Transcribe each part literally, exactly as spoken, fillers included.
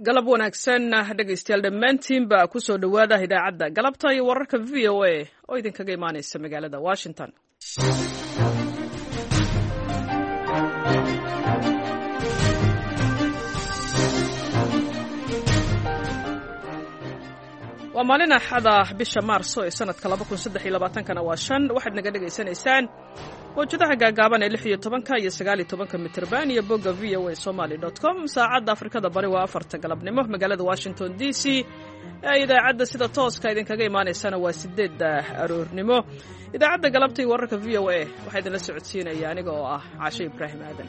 galab wanaagsan dhegaystayaal dhammaantiinba ku soo dhowaada idaacadda galabta iyo wararka v o a oo idinkaga imaanaysa magaalada washington. waa maalin axada bisha maarso ee sanadka laba kun saddex iyo labaatankana waa shan waxaad naga dhegaysanaysaan mawjadaha gaagaaban ee lix iyo tobanka iyo sagaal iyo tobanka mitirban iyo bogga v o a somaly dot com saacadda afrikada bari waa afarta galabnimo magaalada washington d c ee idaacadda sida tooska idinkaga imaanaysana waa sideedda aroornimo. idaacadda galabta iyo wararka v o a waxaa idinla socodsiinaya aniga oo ah caashe ibraahim aadan.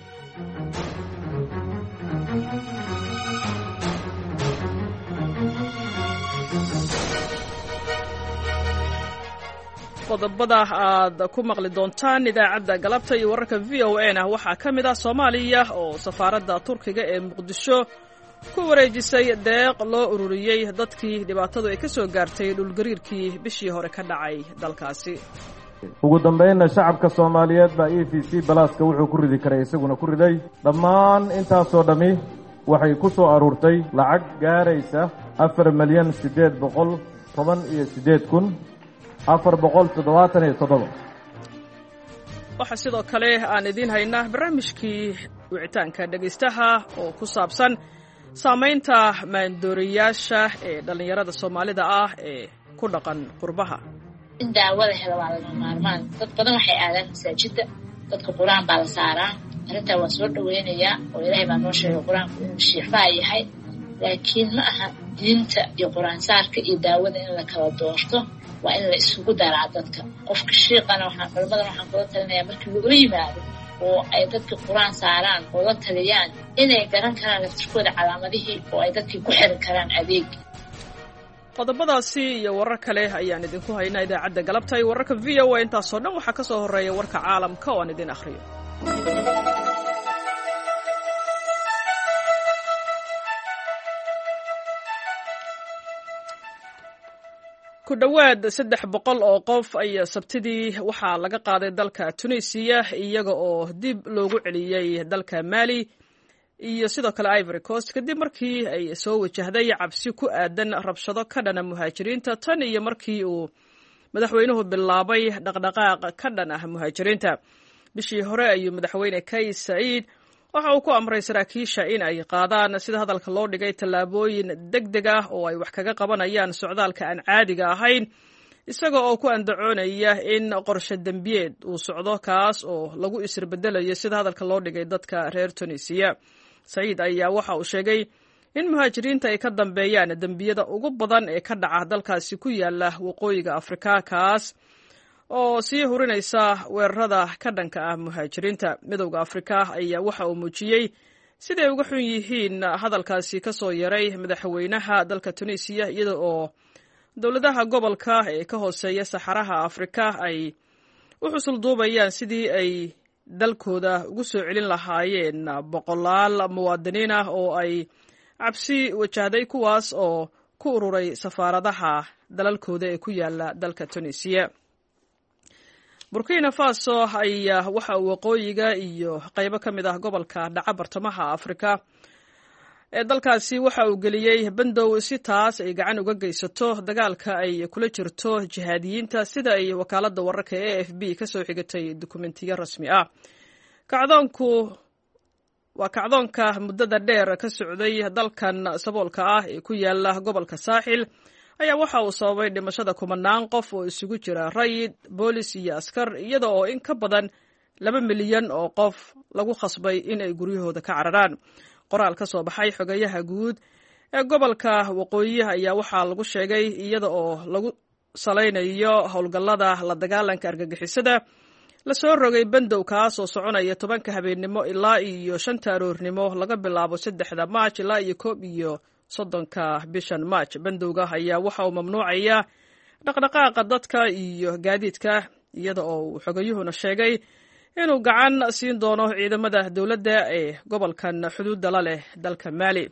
qodobada aad ku maqli doontaan idaacadda galabta iyo wararka v o a na waxaa ka mid ah Soomaaliya oo safaaradda Turkiga ee Muqdisho ku wareejisay deeq loo ururiyay dadkii dhibaatadu ay ka soo gaartay dhulgariirkii bishii hore ka dhacay dalkaasi. ugu dambeynna shacabka Soomaaliyeed baa E V C Balaaska wuxuu ku ridi karay isaguna ku riday dhammaan intaasoo dhami waxay ku soo aruurtay lacag gaaraysa afar milyan siddeed boqol toban iyo siddeed kun afar boqol toddobaatan iyo toddoba. waxaa sidoo kale aan idiin haynaa barnaamijkii wicitaanka dhegaystaha oo ku saabsan saamaynta maandooriyaasha ee dhallinyarada Soomaalida ah ee ku dhaqan qurbaha. in daawada helo waa laga maarmaan. dad badan waxay aadaan masaajidda, dadka quraan baa la saaraa. arrintaa waa soo dhaweynayaa oo ilaahay baa noo sheegay quraanku inuu shifaa yahay, laakiin ma aha diinta iyo quraan saarka iyo daawada in la kala doorto. waa in la isugu daraa dadka. qofka shiiqana waxaan culimadan waxaan kula talinayaa markii loola yimaado oo ay dadka quraan saaraan oo la taliyaan inay garan karaan laftirkooda calaamadihii oo ay dadkii ku xiran karaan adeeg. qodobadaasi iyo warar kale ayaan idinku haynaa idaacadda galabta iyo wararka v o a. intaasoo dhan waxaa ka soo horreeya warka caalamka oo aan idin akhriyo. ku dhowaad saddex boqol oo qof ayaa sabtidii waxaa laga qaaday dalka Tunisia iyaga oo dib loogu celiyey dalka Mali iyo sidoo kale Ivory Coast kadib markii ay soo wajahday cabsi ku aadan rabshado ka dhana muhaajiriinta tan iyo markii uu madaxweynuhu bilaabay dhaqdhaqaaq ka dhan ah muhaajiriinta. bishii hore ayuu madaxweyne Kais Saied waxa uu ku amray saraakiisha in ay qaadaan sida hadalka loo dhigay tallaabooyin degdeg ah oo ay wax kaga qabanayaan socdaalka aan caadiga ahayn, isaga oo ku andacoonaya in qorshe dembiyeed uu socdo kaas oo lagu isir bedelayo sida hadalka loo dhigay dadka reer Tunisia. Saied ayaa waxa uu sheegay in muhaajiriinta ay ka dambeeyaan dembiyada ugu badan ee ka dhaca dalkaasi ku yaala waqooyiga Afrika, kaas oo sii hurinaysa weerarada ka dhanka ah muhaajiriinta. midowda Afrika ayaa waxa uu muujiyey siday uga xun yihiin hadalkaasi ka soo yaray madaxweynaha dalka Tunisia, iyada oo dowladaha gobolka ee ka hooseeya saxaraha Afrika ay u xusul duubayaan sidii ay dalkooda ugu soo celin lahaayeen boqolaal muwaadiniin ah oo ay cabsi wajahday, kuwaas oo ku ururay safaaradaha dalalkooda ee ku yaala dalka Tunisia. Burkina Faso ayaa waxa uu waqooyiga iyo qaybo ka mid ah gobolka dhaca bartamaha Afrika ee dalkaasi waxa uu geliyey bandow si taas ay gacan uga geysato dagaalka ay kula jirto jihaadiyiinta, sida ay wakaaladda wararka A F B ka soo xigatay dukumentiyo rasmi ah. kacdoonku waa kacdoonka muddada dheer ka socday dalkan saboolka ah ee ku yaala gobolka Saaxil ayaa waxa uu sababay dhimashada kumanaan qof oo isugu jira rayid, boolis iyo askar, iyada oo in ka badan laba milyan oo qof lagu khasbay in ay guryahooda ka cararaan. qoraal ka soo baxay xogayaha guud ee gobolka waqooyi ayaa waxaa lagu sheegay iyada oo lagu salaynayo howlgallada la dagaalanka argagixisada la soo rogay bandow kaas oo soconaya tobanka habeenimo ilaa iyo shanta aroornimo laga bilaabo saddexda Maaj ilaa iyo koob iyo soddonka bishan Maaj. bandowga ayaa waxa uu mamnuucaya dhaqdhaqaaqa dadka iyo gaadiidka, iyada oo uu xogayuhuna sheegay inuu gacan siin doono ciidamada dowladda ee gobolkan xuduudda la leh dalka Mali.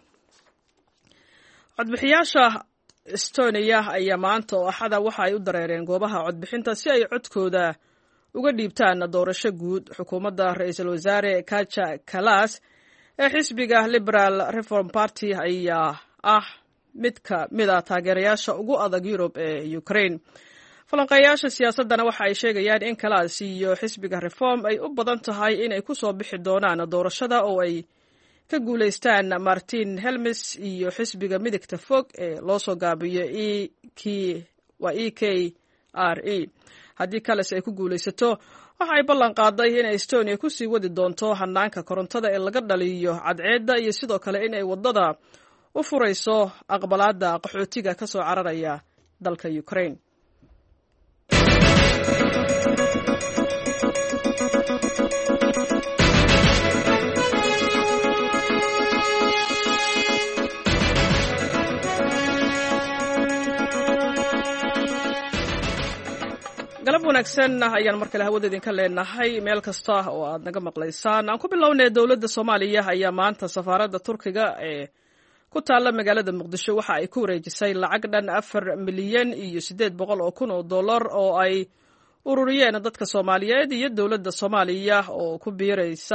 codbixiyaasha Estonia ayaa maanta oo axada waxa ay u dareereen goobaha codbixinta si ay codkooda uga dhiibtaan doorasho guud. xukuumadda ra'iisul wasaare Kaja Kallas ee xisbiga Liberal Reform Party ayaa ah mid ka mid a taageerayaasha ugu adag yurub ee ukraine. falanqeeyaasha siyaasaddana waxa ay sheegayaan in kalaas iyo xisbiga reform ay u badan tahay inay ku soo bixi doonaan doorashada oo ay ka guulaystaan martin helmes iyo xisbiga midigta fog ee loo soo gaabiyo e k r e. haddii kales ay ku guulaysato waxa ay ballan qaaday in estonia kusii wadi doonto hanaanka korontada ee laga dhaliyo cadceedda iyo sidoo kale in ay waddada u furayso aqbalaadda qaxootiga ka soo cararaya dalka ukraine. galab wanaagsan ayaan mar kale hawada idinka leenahay meel kasta oo aad naga maqlaysaan. aan ku bilownay dowladda soomaaliya ayaa maanta safaaradda turkiga ee ku taalla magaalada muqdisho waxa ay ku wareejisay lacag dhan afar milyan iyo siddeed boqol oo kun oo dollar oo ay ururiyeen dadka soomaaliyeed iyo dowladda soomaaliya oo ku biiraysa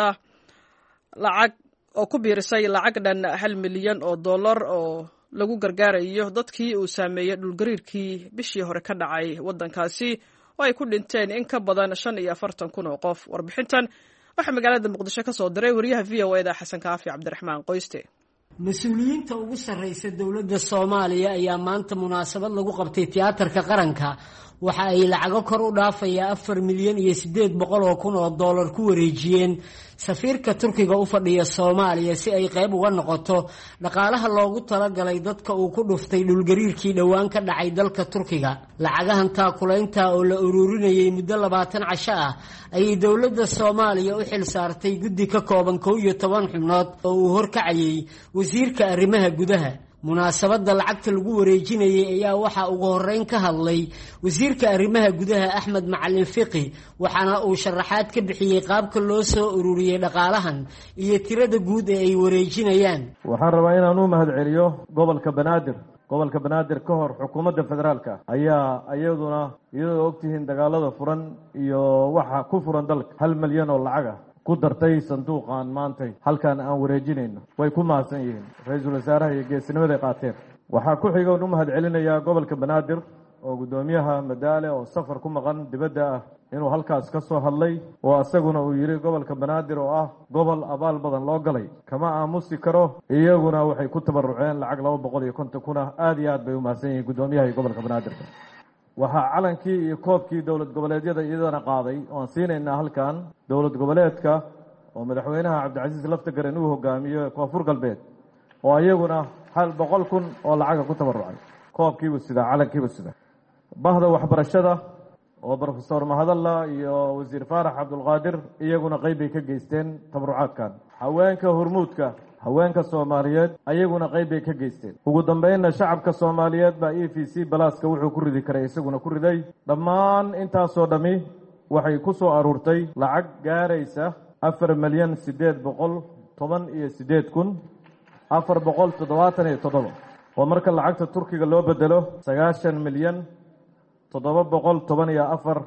lacag oo ku biirisay lacag dhan hal milyan oo dollar oo lagu gargaarayo dadkii uu saameeyey dhulgariirkii bishii hore ka dhacay waddankaasi oo ay ku dhinteen in ka badan shan iyo afartan kun oo qof. warbixintan waxaa magaalada muqdisho ka soo diray wariyaha v o eda xasan kaafi cabdiraxmaan qoyste. mas-uuliyiinta ugu sarreysa dowladda soomaaliya ayaa maanta munaasabad lagu qabtay tiyaatarka qaranka waxa ay lacago kor u dhaafaya afar milyan iyo siddeed boqol oo kun oo dollar ku wareejiyeen safiirka turkiga u fadhiya soomaaliya si ay qayb uga noqoto dhaqaalaha loogu talagalay dadka uu ku dhuftay dhulgariirkii dhowaan ka dhacay dalka turkiga. lacagahan taakulaynta oo la ururinayay muddo labaatan casho ah ayay dowladda soomaaliya u xil saartay guddi ka kooban kow iyo toban xubnood oo uu horkacayay wasiirka arrimaha gudaha. munaasabadda lacagta lagu wareejinayay ayaa waxaa ugu horreyn ka hadlay wasiirka arrimaha gudaha axmed macalin fiqi waxaana uu sharaxaad ka bixiyey qaabka loo soo ururiyey dhaqaalahan iyo tirada guud ee ay wareejinayaan. waxaan rabaa inaan u mahad celiyo gobolka banaadir gobolka banaadir ka hor xukuumadda federaalka ayaa iyaduna iyadoo ogtihiin dagaalada furan iyo waxa ku furan dalka hal milyan oo lacag ah ku dartay sanduuqan maantay halkan aan wareejinayno. way ku mahadsan yihiin ra-iisul wasaaraha iyo geesinimaday qaateen. waxaa ku xiga u mahad celinayaa gobolka banaadir oo guddoomiyaha madaale oo safar ku maqan dibadda ah inuu halkaas ka soo hadlay oo asaguna uu yidhi gobolka banaadir oo ah gobol abaal badan loo galay kama aamusi karo. iyaguna waxay ku tabaruceen lacag laba boqol iyo konton kun ah. aada iyo aad bay u mahadsan yihiin guddoomiyaha iyo gobolka banaadirka. waxaa calankii iyo koobkii dowlad goboleedyada iyadana qaaday oan siinaynaa halkan dowlad goboleedka oo madaxweynaha cabdicasiis laftagaren uu hogaamiyo koonfur galbeed oo iyaguna hal boqol kun oo lacaga ku tabarucay. koobkiibuu sidaa calankiibuu sidaa. bahda waxbarashada oo brofesor mahadalla iyo wasiir faarax cabdulqaadir iyaguna qeyb bay ka geysteen tabarucaadkan. haweenka hormuudka haweenka soomaaliyeed ayaguna qeyb bay ka geysteen. ugu dambeynna shacabka soomaaliyeed baa e v c balaaska wuxuu ku ridi karay isaguna ku riday. dhammaan intaasoo dhammi waxay ku soo aruurtay lacag gaaraysa afar milyan siddeed boqol toban iyo siddeed kun afar boqol toddobaatan iyo toddoba oo marka lacagta turkiga loo bedelo sagaashan milyan toddoba boqol toban iyo afar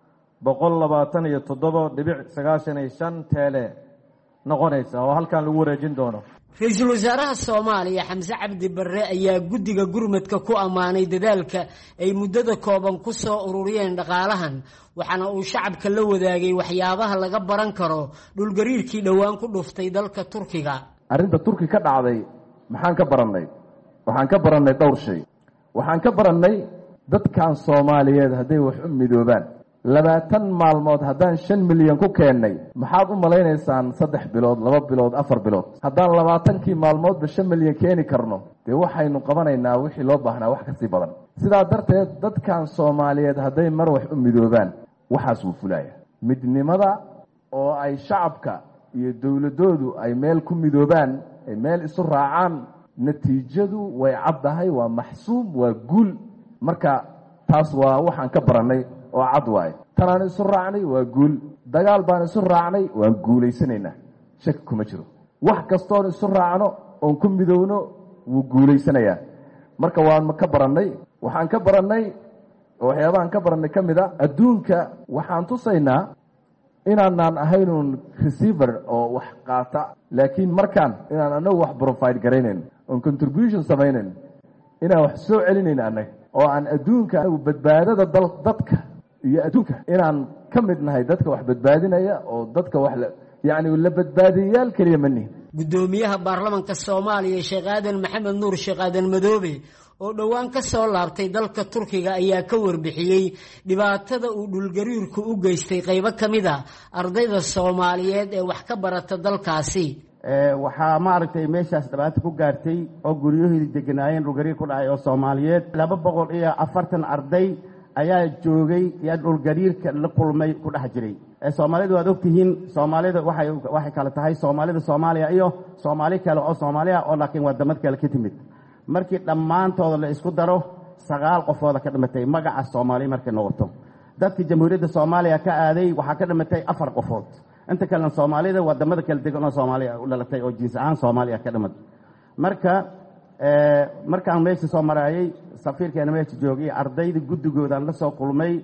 boqol labaatan iyo toddoba dhibic sagaashan iyo shan teele noqonaysa oo halkan lagu wareejin doono. ra-iisul wasaaraha soomaaliya xamse cabdi barre ayaa guddiga gurmadka ku ammaanay dadaalka ay muddada kooban ku soo ururiyeen dhaqaalahan waxaana uu shacabka la wadaagay waxyaabaha laga baran karo dhulgariirkii dhowaan ku dhuftay dalka turkiga. arrinta turki ka dhacday maxaan ka barannay? waxaan ka barannay dhowr shay. waxaan ka barannay dadkan soomaaliyeed hadday wax u midoobaan labaatan maalmood haddaan shan milyan ku keennay maxaad u malaynaysaan saddex bilood laba bilood afar bilood haddaan labaatankii maalmoodba shan milyan keeni karno dee waxaynu qabanaynaa wixii loo baahnaa wax kasii badan. sidaa darteed dadkan soomaaliyeed hadday mar wax u midoobaan waxaas wuu fulaya. midnimada oo ay shacabka iyo dowladoodu ay meel ku midoobaan ay meel isu raacaan natiijadu way caddahay waa maxsuum waa guul. marka taas waa waxaan ka barannay oo cad waaye. tanaan isu raacnay waa guul. dagaal baan isu raacnay waan guulaysanaynaa shaki kuma jiro. wax kastoon isu raacno oon ku midowno wuu guulaysanayaa. marka waan ka barannay waxaan ka barannay waxyaabahaan ka barannay ka mid a adduunka waxaan tusaynaa inaanaan ahaynun receiver oo wax qaata laakiin markaan inaan anagu wax provide garaynayno oon contribution samaynayn inaan wax soo celinayna annaga oo aan adduunka badbaadada dadka iyo adduunka inaan ka mid nahay dadka wax badbaadinaya oo dadka wax yacni la badbaadiyayaal keliya ma nihin guddoomiyaha baarlamanka soomaaliya sheekh aadan maxamed nuur sheekh aadan madoobe oo dhowaan ka soo laabtay dalka turkiga ayaa ka warbixiyey dhibaatada uu dhulgariirku u geystay qaybo ka mid a ardayda soomaaliyeed ee wax ka barata dalkaasi waxaa maaragtay meeshaas dhibaato ku gaartay oo guryahoodii deganaayeen dhulgariir ku dhacay oo soomaaliyeed laba boqol iyo afartan arday ayaa joogay yaa dhulgariirka la kulmay ku dhex jiray soomaalida waad ogtihiin soomaalida waxay waxay kala tahay soomaalida soomaaliya iyo soomaali kale oo soomaaliya oo laakiin wadamad kale ka timid markii dhammaantooda la isku daro sagaal qofooda ka dhimatay magaca soomaaliya markay noqoto dadkii jamhuuriyadda soomaaliya ka aaday waxaa ka dhimatay afar qofood inta kalena soomaalida wadamada kala degan oo soomaaliya u dhalatay oo jiins ahaan soomaaliya ka dhimatay marka markaan meesha soo maraayay safiirkeena meesha joogay ardayda guddigoodan la soo kulmay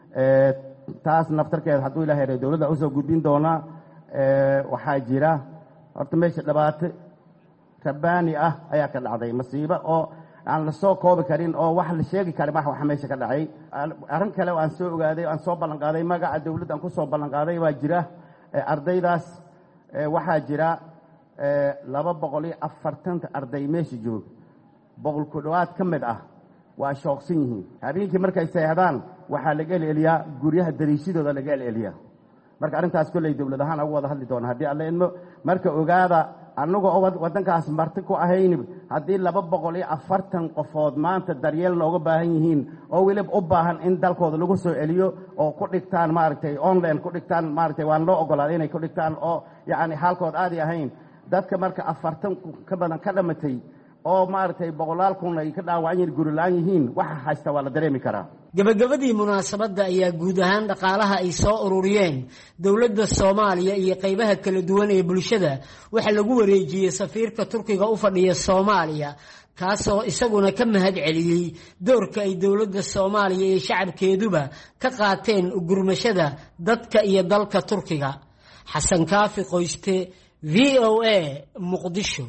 taas naftarkeeda hadduu ilaahay reey dowladda usoo gudbin doonaa waxaa jira horta meesha dhibaato rabaani ah ayaa ka dhacday masiibo oo aan la soo koobi karin oo wax la sheegi karin wax waxa meesha ka dhacay arrin kale oo aan soo ogaaday aan soo ballan qaaday magaca dowladda aan ku soo ballan qaaday waa jira ardaydaas waxaa jira laba boqol iyo afartanta arday meesha joog boqol ku dhowaad ka mid ah waa shoogsan yihiin habeenkii markay seexdaan waxaa laga eleliyaa guryaha dariishadooda laga eleliyaa marka arrintaas kolley dowlad ahaan ugu wada hadli doona haddii alla idmo marka ogaada annagoo waddankaas marti ku ahayn haddii laba boqol iyo afartan qofood maanta daryeel looga baahan yihiin oo weliba u baahan in dalkooda lagu soo celiyo oo ku dhigtaan maaragtay online ku dhigtaan maaragtay waan loo ogolaaday inay ku dhigtaan oo yacni xaalkood aadi ahayn dadka marka afartan ka badan ka dhamatay oo maaragtay boqolaal kun ay ka dhaawacan yihiin guri la-aan yihiin waxa haysta waa la dareemi karaa gabagabadii munaasabadda ayaa guud ahaan dhaqaalaha ay soo ururiyeen dowladda soomaaliya iyo qaybaha kala duwan ee bulshada waxaa lagu wareejiyey safiirka turkiga u fadhiya soomaaliya kaasoo isaguna ka mahad celiyey doorka ay dowladda soomaaliya iyo shacabkeeduba ka qaateen gurmashada dadka iyo dalka turkiga xasan kaafi qoyste v o a muqdisho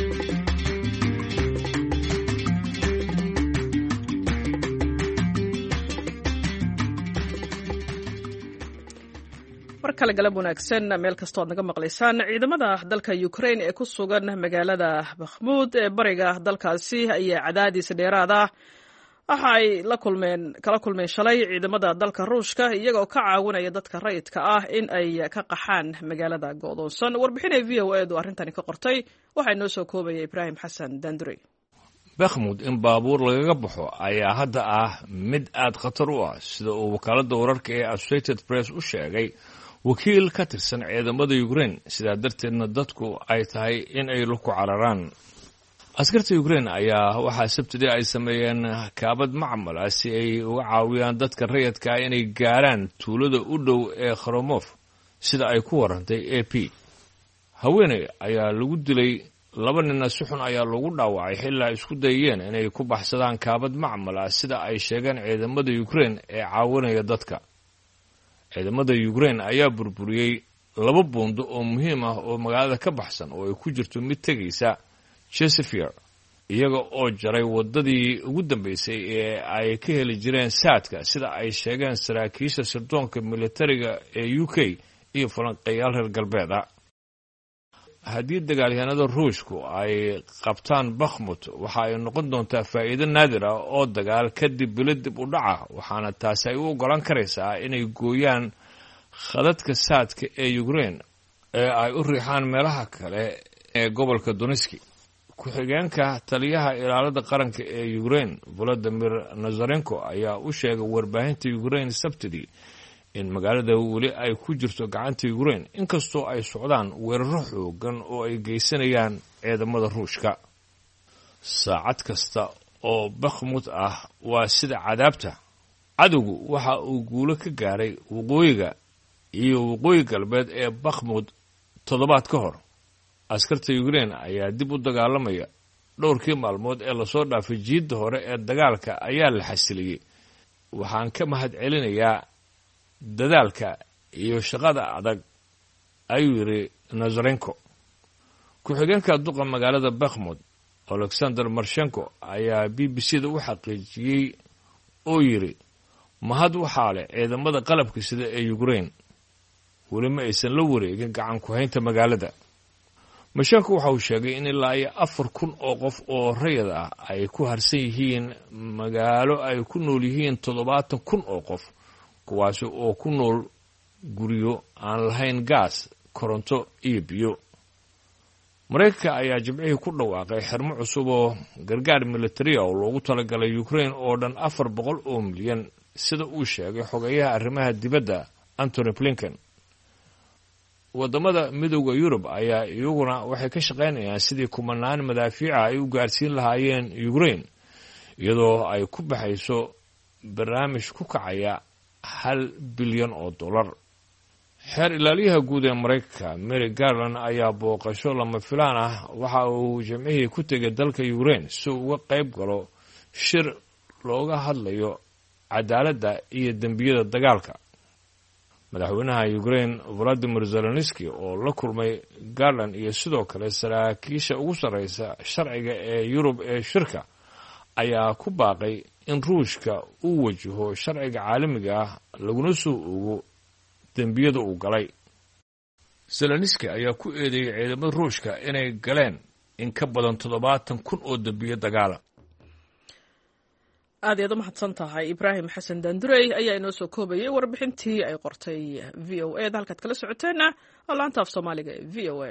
mar kale galab wanaagsan meel kastood naga maqlaysaan ciidamada dalka Ukraine ee ku sugan magaalada Bakhmut ee bariga dalkaasi ayaa cadaadis dheeraad ah waxa ay la kulmeen kala kulmeen shalay ciidamada dalka Ruushka iyagoo ka caawinaya dadka rayidka ah in ay ka qaxaan magaalada go'doonsan warbixinay V O A du arintani ka qortay waxa inoo soo koobay Ibrahim Xasan Danduri Bakhmut in baabuur lagaga baxo ayaa hadda ah mid aad khatar u ah sida uu wakaaladda wararka ee Associated Press u sheegay wakiil ka tirsan ciidamada Ukraine sidaa darteedna dadku ay tahay in ay ku cararaan askarta Ukraine ayaa waxaa sabtidii ay sameeyeen kaabad macmal ah si ay uga caawiyaan dadka rayidka ah inay gaaraan tuulada u dhow ee Kharomov sida ay ku warantay A P haweeney ayaa lagu dilay laba ninna si xun ayaa lagu dhaawacay xilaa isku dayeen inay ku baxsadaan kaabad macmal ah sida ay sheegeen ciidamada Ukraine ee caawinaya dadka ciidamada Ukraine ayaa burburiyay laba buundo oo muhiim ah oo magaalada ka baxsan oo ay ku jirto mid tagaysa Chesifier iyaga oo jaray wadadii ugu dambeysay ee ay ka heli jireen saadka sida ay sheegeen saraakiisha sirdoonka militariga ee U K iyo falanqeeyaal reer galbeeda haddii dagaalyahanada Ruushku ay qabtaan Bakhmut waxa ay noqon doontaa faa'iido naadir ah oo dagaal kadib bilo dib u dhaca waxaana taasi ay u ogolaan karaysaa inay gooyaan khadadka saadka ee Ukraine ee ay u riixaan meelaha kale ee gobolka Donetsk ku-xigeenka taliyaha ilaalada qaranka ee Ukraine Volodymyr Nazarenko ayaa u sheegay warbaahinta Ukraine sabtidii in magaalada weli ay ku jirto gacanta Ukraine inkastoo ay socdaan weeraro xoogan oo ay geysanayaan ciidamada Ruushka saacad kasta oo Bakhmut ah waa sida cadaabta cadowgu waxa uu guulo ka gaaray waqooyiga iyo waqooyi galbeed ee Bakhmut toddobaad ka hor askarta Ukraine ayaa dib u dagaalamaya dhowrkii maalmood ee la soo dhaafay jiidda hore ee dagaalka ayaa la xasiliyay waxaan ka mahad celinayaa dadaalka iyo shaqada adag ayuu yiri Nazarenko ku-xigeenka duqa magaalada Bakhmut alexander marshenko ayaa b b c da u xaqiijiyey oo yidhi mahad waxaa leh ciidamada qalabka sida ee ukraine weli ma aysan la wareegin gacan ku haynta magaalada. marshenko waxa uu sheegay in ilaa iyo afar kun oo qof oo rayid ah ay ku harsan yihiin magaalo ay ku nool yihiin toddobaatan kun oo qof, kuwaasi oo ku nool guryo aan lahayn gaas, koronto iyo biyo. maraykanka ayaa jimcihii ku dhawaaqay xirmo cusub oo gargaar militari oo loogu talagalay ukraine oo dhan afar boqol oo milyan, sida uu sheegay xogeyaha arrimaha dibadda Antony Blinken. waddamada midowda Yurub ayaa iyaguna waxay ka shaqaynayaan sidii kumanaan madaafiica ay u gaarsiin lahaayeen Ukraine, iyadoo ay ku baxayso barnaamij ku kacaya hal bilyan oo dollar. xeer ilaaliyaha guud ee Maraykanka Mary Garland ayaa booqasho lama filaan ah waxa uu jimcihii ku tegay dalka Ukraine si uu uga qayb galo shir looga hadlayo cadaaladda iyo dembiyada dagaalka. madaxweynaha Ukraine Volodymyr Zelensky oo la kulmay Garland iyo sidoo kale saraakiisha ugu sarreysa sharciga ee Yurub ee shirka ayaa ku baaqay in Ruushka uu wajaho sharciga caalamiga ah laguna soo ogo dembiyada uu galay. Zelensky ayaa ku eedeeyay ciidamada Ruushka inay galeen in ka badan toddobaatan kun oo dembiyo dagaala. aad ayaad u mahadsan tahay Ibraahim Xasan Dandurey ayaa inoo soo koobayay warbixintii ay qortay V O A da halkaad kala socoteena oo laanta af Soomaaliga ee V O A.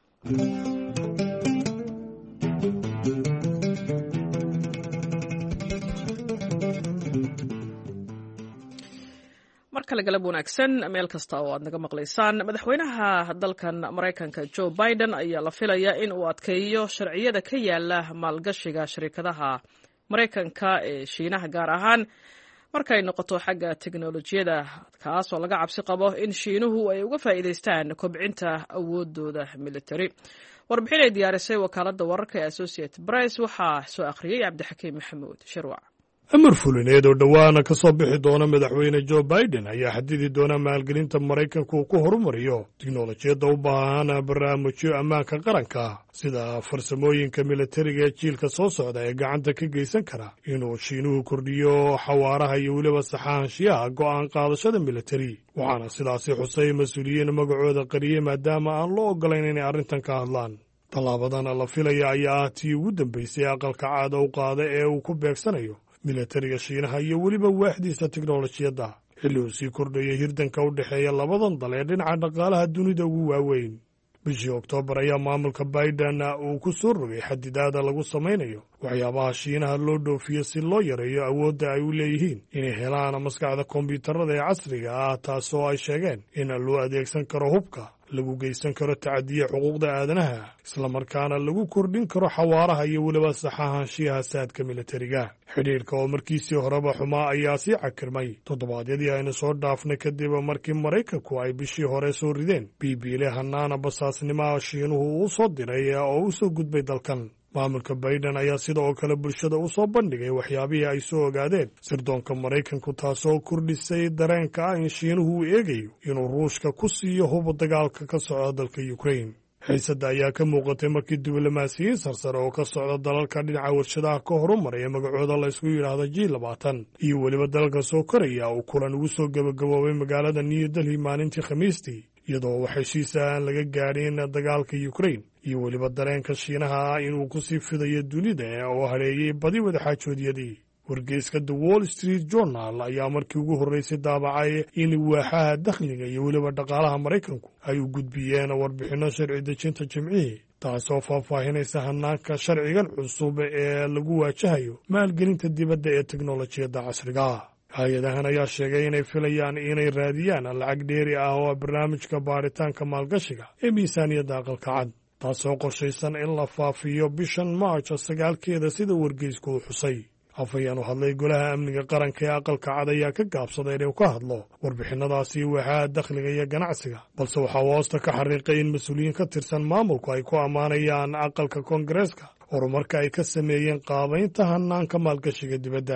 markale galab wanaagsan meel kasta oo aad naga maqlaysaan. madaxweynaha dalkan Maraykanka Joe Biden ayaa la filayaa in uu adkeeyo sharciyada ka yaala maalgashiga shirkadaha Maraykanka ee Shiinaha, gaar ahaan markay noqoto xagga teknolojiyada, kaasoo laga cabsi qabo in Shiinuhu ay uga faa'iidaystaan kobcinta awoodooda military. warbixin ay diyaarisay wakaaladda wararka ee Associated Press waxaa soo akhriyay Cabdixakiim Maxamuud Shirwac. amar fulineed oo dhowaana ka soo bixi doona madaxweyne Joe Biden ayaa xadidi doona maalgelinta Maraykanka uu ku horumariyo tiknoolajiyadda u baahan barnaamijyo ammaanka qaranka sida farsamooyinka militariga ee jiilka soo socda ee gacanta ka geysan kara inuu Shiinuhu kordhiyo xawaaraha iyo weliba saxaanshiyaha go'aan qaadashada militari. waxaana sidaasi xusay mas-uuliyiin magacooda qariyey maadaama aan loo ogolayn inay arrintan ka hadlaan. tallaabadan la filaya ayaa ah tii ugu dambaysay aqalka caada u qaada ee uu ku beegsanayo militariga Shiinaha iyo weliba waaxdiisa tiknoolajiyadda xilli uu sii kordhaya hirdanka u dhexeeya labadan dal ee dhinaca dhaqaalaha dunida ugu waaweyn. bishii Oktoobar ayaa maamulka Biden uu ku soo rogay xadidaada lagu samaynayo waxyaabaha Shiinaha loo dhoofiyo si loo yareeyo awoodda ay u leeyihiin inay helaan maskaxda kombiyuutarada ee casriga ah, taasoo ay sheegeen in loo adeegsan karo hubka, lagu geysan karo tacadiya xuquuqda aadanaha, islamarkaana lagu kordhin karo xawaaraha iyo weliba saxaanshiyaha saadka militariga. xidhiidhka oo markiisii horeba xumaa ayaa sii cakirmay toddobaadyadii aynu soo dhaafnay kadib markii Maraykanku ay bishii hore soo rideen biibiile hanaana basaasnimo Shiinuhu uu soo diray oo u soo gudbay dalkan. maamulka Biden ayaa sidoo kale bulshada u soo bandhigay waxyaabihii ay soo ogaadeen sirdoonka Maraykanku, taasoo kordhisay dareenka ah in Shiinuhu uu eegayo inuu Ruushka ku siiyo hub dagaalka ka socda dalka Ukraine. xiisadda ayaa ka muuqatay markii diblomaasiyiin sarsare oo ka socda dalalka dhinaca warshadaha ka horumaraya magacooda la isku yidhaahdo G labaatan iyo weliba dalalka soo koraya uu kulan ugu soo gabagaboobay magaalada New Delhi maalintii Khamiistii, iyadoo wax heshiis aan laga gaadhin dagaalka Ukraine iyo weliba dareenka Shiinaha ah inuu ku sii fidayo dunida oo hareeyay badi wadaxaajoodyadii. wargeyska The Wall Street Journal ayaa markii ugu horreysay daabacay in waaxaha dakhliga iyo weliba dhaqaalaha Maraykanku ay u gudbiyeen warbixinno sharci dejinta jimcihii, taasoo faahfaahinaysa hanaanka sharcigan cusub ee lagu waajahayo maalgelinta dibadda ee teknolojiyadda casriga. hay-adahan ayaa sheegay inay filayaan inay raadiyaan lacag dheeri ah oo barnaamijka baaritaanka maalgashiga ee miisaaniyadda aqalka cad, taasoo qorshaysan in la faafiyo bishan Maarch sagaalkeeda sida wargeysku u xusay. afayaan u hadlay golaha amniga qaranka ee aqalka cad ayaa ka gaabsaday inuu ka hadlo warbixinadaasi waaxaha dakhliga iyo ganacsiga, balse waxaa hoosta ka xariiqay in mas-uuliyiin ka tirsan maamulku ay ku ammaanayaan aqalka koongareeska horumarka ay ka sameeyeen qaabaynta hanaanka maalgashiga dibadda.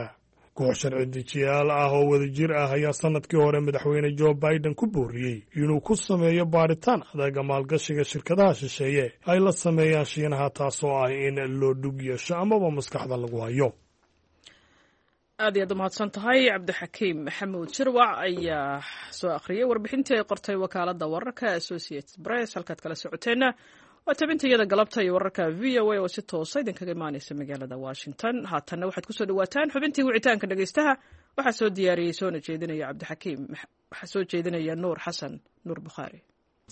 koox sharci dejiyaal ah oo wadajir ah ayaa sanadkii hore madaxweyne joe biden ku booriyey inuu ku sameeyo baadhitaan adaga maalgashiga shirkadaha shisheeye ay la sameeyaan shiinaha taasoo ah in loo dhug yeesho amaba maskaxda lagu hayo. aad iyaad umahadsan tahay cabdixakiim maxamuud shirwac ayaa soo akhriyay warbixintii ay qortay wakaaladda wararka associated press. halkaad kala socoteenna waa tabintayada galabta iyo wararka v o a oo si toosa idinkaga imaanaysa magaalada washington. haatanna waxaad kusoo dhawaataan xubintii wicitaanka dhegeystaha. waxaa soo diyaariyey soona jeedinaya cabdixakiim waxaa soo jeedinaya nuur xasan nuur bukhaari.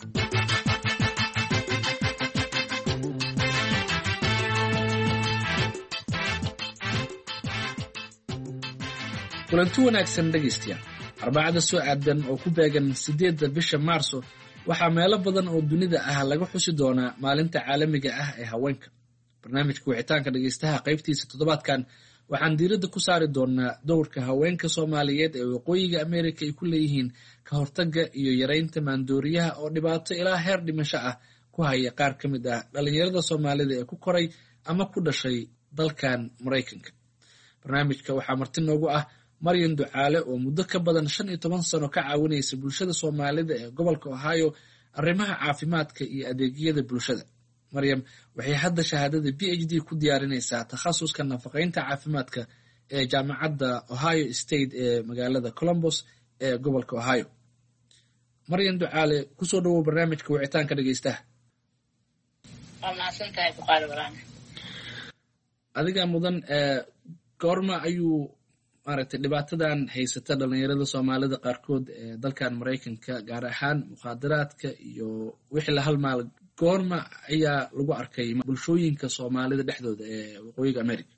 kulanti wanaagsan dhegaystayaal. arbacada soo aadan oo ku beegan sideedda bisha maarso waxaa meelo badan oo dunida ah laga xusi doonaa maalinta caalamiga ah ee haweenka. barnaamijka wicitaanka dhegaystaha qaybtiisa toddobaadkan waxaan diiradda ku saari doonaa dowrka haweenka Soomaaliyeed ee waqooyiga Ameerika ay ku leeyihiin ka hortagga iyo yareynta maandooriyaha oo dhibaato ilaa heer dhimasho ah ku haya qaar ka mid ah dhalinyarada Soomaalida ee ku koray ama ku dhashay dalkan Mareykanka. barnaamijka waxaa marti noogu ah Maryan Ducaale oo muddo ka badan shan iyo toban sano ka caawinaysa bulshada Soomaalida ee gobolka Ohio arrimaha caafimaadka iyo adeegyada bulshada. Maryam waxay hadda shahaadada P H D ku diyaarinaysaa takhasuska nafaqeynta caafimaadka ee jaamacadda Ohio State ee magaalada Columbus ee gobolka Ohio. Maryan Ducaale ku soo dhawow barnaamijka wicitaanka dhageystaha. waa mahadsantahay Bukhari Waraan. adiga mudan ee goorma ayuu maaragtay dhibaatadan haysata dhalinyarada Soomaalida qaarkood ee dalkan Mareykanka gaar ahaan muqaadaraadka iyo wixii la halmaal goorma ayaa lagu arkay bulshooyinka Soomaalida dhexdooda ee waqooyiga Ameerika?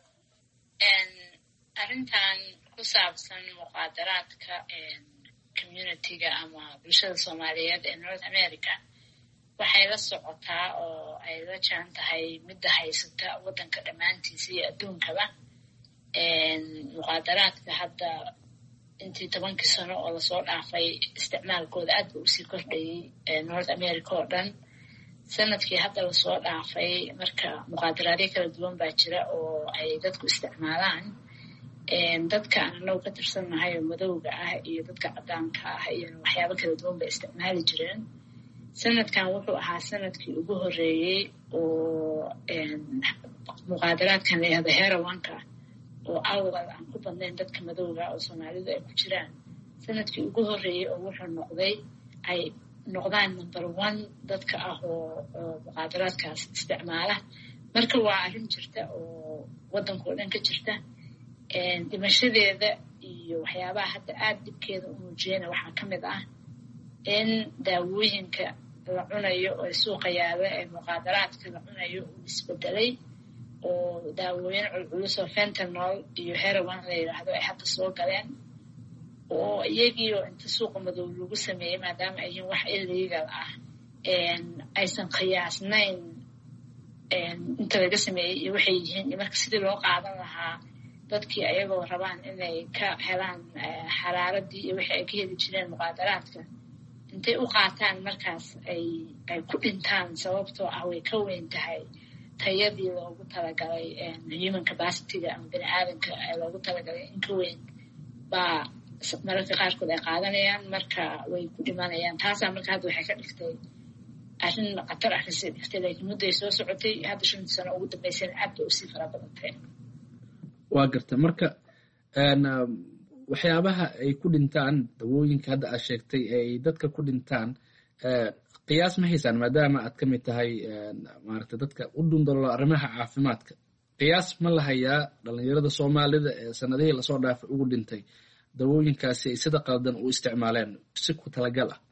arrintan ku saabsan muqaadaraadka community-ga ama bulshada Soomaaliyeed ee North America waxay la socotaa oo ay la jaan tahay midda haysata waddanka dhammaantiisa iyo adduunkaba. muqaadaraadka hadda intii tobankii sano oo lasoo dhaafay isticmaalkooda aad buu usii kordhayay North America oo dhan. sanadkii hadda lasoo dhaafay marka muqaadaraadyo kala duwan baa jira oo ay dadku isticmaalaan. dadka aan anagu ka tirsannahay oo madowga ah iyo dadka caddaanka ah iyo waxyaabo kala duwan bay isticmaali jireen. sanadkan wuxuu ahaa sanadkii ugu horreeyey oo muqaadaraadkan la yihahdo herowanka oo awal aan ku badnayn dadka madowga oo Soomaalidu ay ku jiraan. sanadkii ugu horreeyey oo wuxuu noqday ay noqdaan number one dadka ah oo muqaadaraadkaas isticmaala. marka waa arrin jirta oo waddanka oo dhan ka jirta. dhimashadeeda iyo waxyaabaha hadda aad dhibkeeda u muujiyana waxaa ka mid ah in daawooyinka la cunayo oo suuqa yaala ee muqaadaraadka la cunayo uu isbedelay oo daawooyin culculus oo fentanyl iyo heroin la yidhaahdo ay hadda soo galeen oo iyagii oo inta suuqa madow lagu sameeyey maadaama ay yihiin wax illegal ah aysan qiyaasnayn inta laga sameeyey iyo waxay yihiin iyo marka sidii loo qaadan lahaa dadkii ayagoo rabaan inay ka helaan xaraaradii iyo wixii ay ka heli jireen muqaadaraadka intay u qaataan markaas ay ay ku dhintaan sababtoo ah way ka weyn tahay tayadii loogu talagalay human capacity-ga ama bini aadanka loogu talagalay in ka weyn baa mararka qaarkood ay qaadanayaan marka way ku dhimanayaan. taasaa marka hadda waxay ka dhigtay arrin khatar ah kasii dhigtay laakiin mudday soo socotay hadda shantii sano ugu dambaysana aad bay usii fara badantay. waa garta marka waxyaabaha ay ku dhintaan dawooyinka hadda aad sheegtay ay dadka ku dhintaan qiyaas ma haysaan maadaama aad ka mid tahay maaragtay dadka u dhundalo arrimaha caafimaadka. qiyaas ma la hayaa dhalinyarada Soomaalida ee sanadihii lasoo dhaafay ugu dhintay dawooyinkaasi ay sida qaldan u isticmaaleen si ku talagal ah?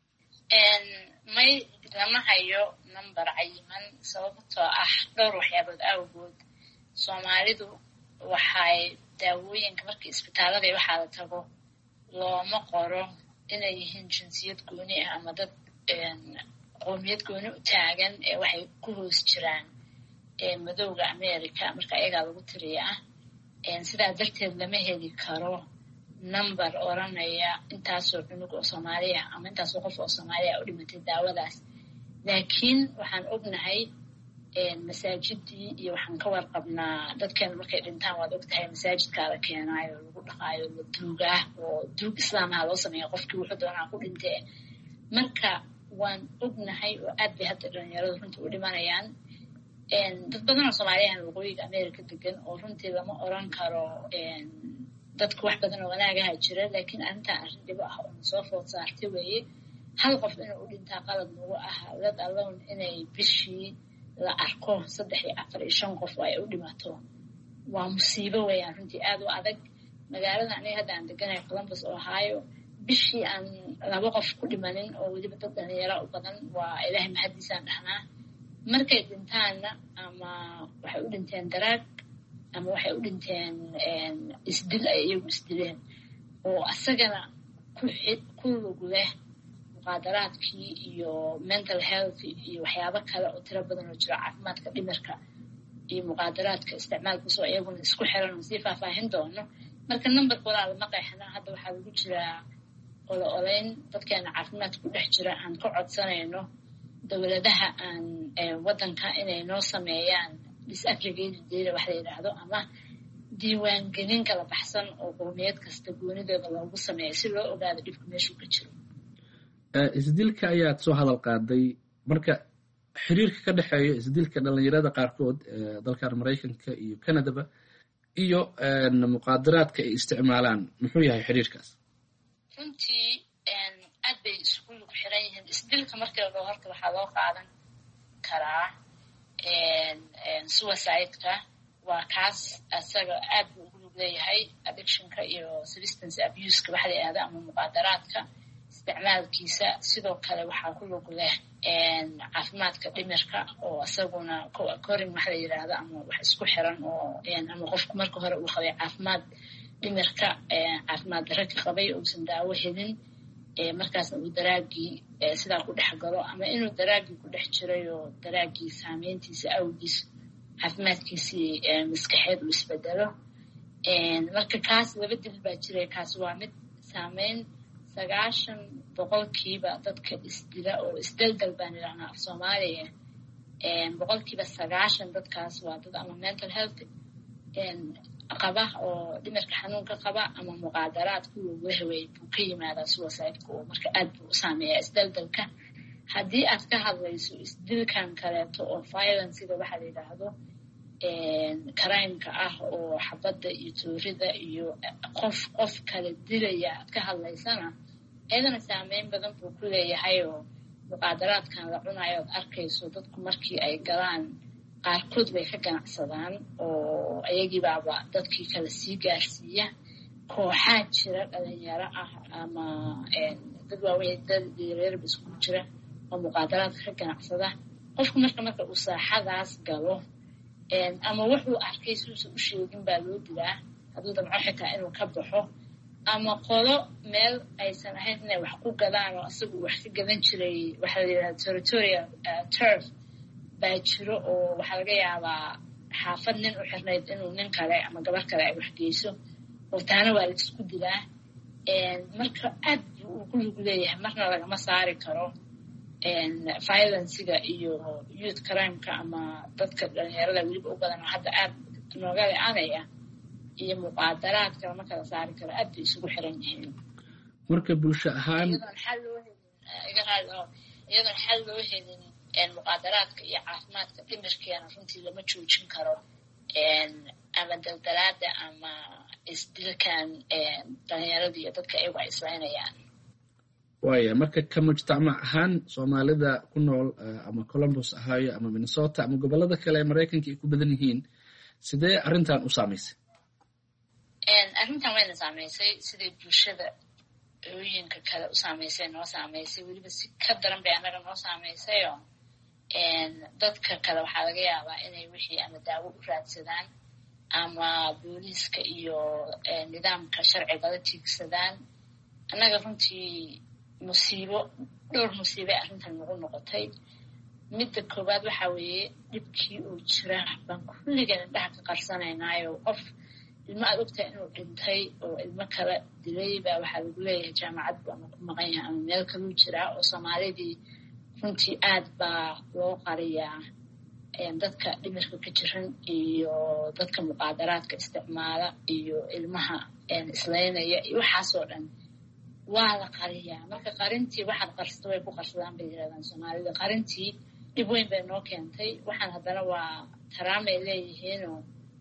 may lama hayo number cayiman sababtoo ah dhowr waxyaabood awgood. Soomaalidu waxay daawooyinka markii isbitaalada waxaa la tago looma qoro inay yihiin jinsiyad gooni ah ama dad qoomiyad gooni u taagan ee waxay ku hoos jiraan madowga America marka ayagaa lagu tiriyaa. sidaa darteed lama heli karo number oranaya intaasoo cunug oo Soomaaliya ama intaasoo qof oo Soomaaliya u dhimatay daawadaas. laakiin waxaan ognahay masaajidii iyo waxaan ka warqabnaa dadkeena markay dhintaan waad ogtahay masaajidkaa la keenaayo lagu dhaqaayo la duugaah oo duug islaamaha loo sameeya qofkii wuxuu doonaa ku dhintee marka waan ognahay oo aad bay hadda dhalinyaradu runtii u dhimanayaan dad badan oo soomaaliyahan waqooyiga america degan oo runtii lama oran karo dadku wax badan oo wanaagaha jira laakiin arrintan arrin dhibo ah oo soo food saartay weeye hal qof inuu u dhintaa qalad nagu ah let alone inay bishii la arko saddex iyo afar iyo shan qof oo ay u dhimato waa musiibo weeyaan runtii aad u adag magaalada aniga hadda aan deganahay Columbus Ohio bishii aan laba qof ku dhimanin oo weliba dad dhalinyaro u badan waa ilaahay mahadiisaan dhahnaa markay dhintaanna ama waxay u dhinteen daraag ama waxay u dhinteen isdil ay iyagu isdileen oo asagana ku xid ku lug leh muqaadaraadkii iyo mental health iyo waxyaabo kale oo tiro badan oo jira caafimaadka dhimirka iyo muqaadaraadka isticmaalkiisoo iyaguna isku xiran oo sii faahfaahin doono marka numberka walaa lama qeexna hadda waxaa lagu jiraa olo oleyn dadkeena caafimaadka ku dhex jira aan ka codsanayno dowladaha aan waddanka inay noo sameeyaan disaggregated data wax la yidhaahdo ama diiwaangelin kala baxsan oo qowmiyad kasta goonidooda loogu sameeyo si loo ogaado dhibka meeshuu ka jiro isdilka ayaad soo hadal qaaday marka xiriirka ka dhexeeya isdilka dhalinyarada qaarkood dalkan maraykanka iyo canadaba iyo muqaadaraadka ay isticmaalaan muxuu yahay xiriirkaas runtii aad bay isku lug xiran yihiin isdilka markii la horta waxaa loo qaadan karaa suicide-ka waa kaas asaga aad buu ugu lug leeyahay addictionka iyo substance abuse-ka waxa la yidhahda ama muqaadaraadka isticmaalkiisa sidoo kale waxaa ku lug leh caafimaadka dhimirka oo isaguna co-occurring waxa la yidhaahda ama wax isku xiran oo ama qofku marka hore uu qabay caafimaad dhimirka caafimaad darro ka qabay uusan daawo helin markaasna uu daraagii sidaa ku dhex galo ama inuu daraagii ku dhex jiray oo daraagii saameyntiisa awgiis caafimaadkiisii maskaxeed uu isbedelo marka kaas laba dil baa jiray kaas waa mid saameyn sagaashan boqolkiiba dadka isdila oo isdaldal baan idhahnaa af soomaaliya boqolkiiba sagaashan dadkaas waa dad ama mental health qaba oo dhimirka xanuunka qaba ama muqaadaraad kuwa wehwey buu ka yimaadaa suicide-ka oo marka aad buu u saameeyaa isdaldalka haddii aad ka hadlayso isdilkan kaleeto oo violencega waxa la yidhaahdo crimeka ah oo xabadda iyo tuurida iyo qof qof kala dilaya aad ka hadlaysana iyadana saameyn badan buu ku leeyahay oo muqaadaraadkan la cunayo ood arkayso dadku markii ay galaan qaarkood bay ka ganacsadaan oo ayagiibaaba dadkii kala sii gaarsiiya kooxaa jira dhalinyaro ah ama dad waaweyn dad yaryarba iskugu jira oo muqaadaraadka ka ganacsada qofku marka marka uu saaxadaas galo ama wuxuu arkay suusan u sheegin baa loo dilaa hadduu damco xitaa inuu ka baxo ama qolo meel aysan ahayn inay wax ku gadaan oo isagu wax ka gadan jiray waxa la yidhahda territorial turf baa jiro oo waxaa laga yaabaa xaafad nin u xirnayd inuu nin kale ama gabar kale ay waxgeyso oo taana waa la isku dilaa marka aad buu ugu lug leeyahay marna lagama saari karo violencega iyo youth crimeka ama dadka dhalinyarada weliba u badan oo hadda aad nooga le-anaya iyo muqaadaraadka lama kala saari karo aad bay isugu xiran yihiin marka bulsho ahaan iyadoon xal loo helin iga raado iyadoon xal loo helin muqaadaraadka iyo caafimaadka dhimirkeena runtii lama joojin karo ama daldalaada ama isdilkan dhalinyarada iyo dadka ayagu ay islaynayaan waaya marka ka mujtamac ahaan soomaalida ku nool ama Columbus Ohio ama Minnesota ama gobolada kale ee Mareykanka ay ku badan yihiin sidee arrintan u saamaysay arrintan wayna saamaysay sidii bulshada hooyinka kale u saamaysay noo saamaysay weliba si ka daran bay annaga noo saamaysayoo dadka kale waxaa laga yaabaa inay wixii ama daawo u raadsadaan ama booliiska iyo nidaamka sharciga la tiigsadaan annaga runtii musiibo dhowr musiibay arrintan nagu noqotay midda koowaad waxaa weeye dhibkii uu jira baan kulligan indhaha ka qarsanaynaayo qof ilmo aad ogtahay inuu dhintay oo ilmo kala dilay baa waxaa lagu leeyahay jaamacad bu ama ku maqan yahay ama meel kaluu jiraa oo soomaalidii runtii aad baa loo qariyaa dadka dhimirka ka jiran iyo dadka muqaadaraadka isticmaala iyo ilmaha islaynaya iyo waxaasoo dhan waa la qariyaa. marka qarintii waxaad qarsato way ku qarsadaan bay yirahdaan soomaalida. qarintii dhib weyn bay noo keentay. waxaan haddana waa taraamay leeyihiinoo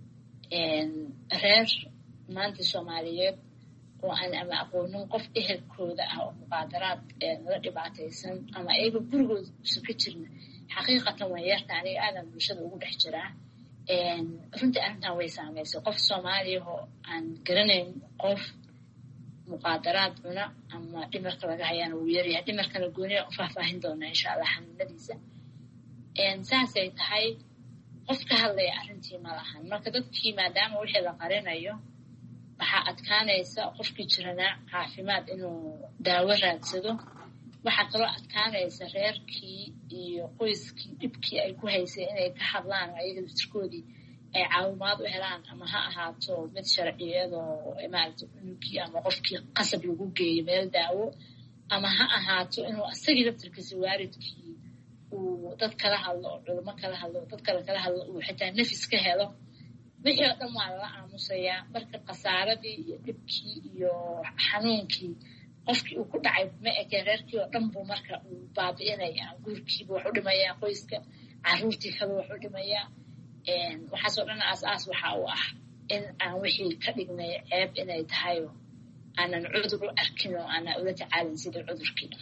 reer maanta soomaaliyeed oo aan ama aqoonin qof ehelkooda ah oo muqaadaraad la dhibaataysan ama ayaga gurigooda usan ka jirna xaqiiqatan way yarta. aniga aadan bulshada ugu dhex jiraa. runtii arrintan way saamaysay. qof soomaaliyahoo aan garanayn qof muqaadaraad cuna ama dhimarka laga hayaana wuu yaryahay. dhimarkana gooniya u faahfaahin doonaa insha allah xanuunadiisa. saasay tahay qof ka hadlaya arrintii ma lahan. marka dadkii maadaama wixii la qarinayo waxaa adkaanaysa qofkii jiranaa caafimaad inuu daawo raadsado. waxaa kaloo adkaanaysa reerkii iyo qoyskii dhibkii ay ku haysay inay ka hadlaan ayaga laftirkoodii ay caawimaad u helaan, ama ha ahaato mid sharciyadoo maaragta cunugii ama qofkii qasab lagu geeyo meel daawo, ama ha ahaato inuu asagii laftirkiisa waalidkii uu dad kala hadlo oo culimo kala hadlo oo dad kale kala hadlo uu xitaa nafis ka helo. wixii oo dhan waa lala aamusayaa. marka khasaaradii iyo dhibkii iyo xanuunkii qofkii uu ku dhacay ma eke reerkii oo dhan buu marka uu baabi'inayaa. guurkiiba wax u dhimayaa, qoyska caruurtii kale wax u dhimayaa. waxaasoo dhan aas-aas waxa uu ah in aan wixii ka dhignay ceeb inay tahay oo aanan cudur u arkin oo aanan ula tacaalin sidii cudurkii.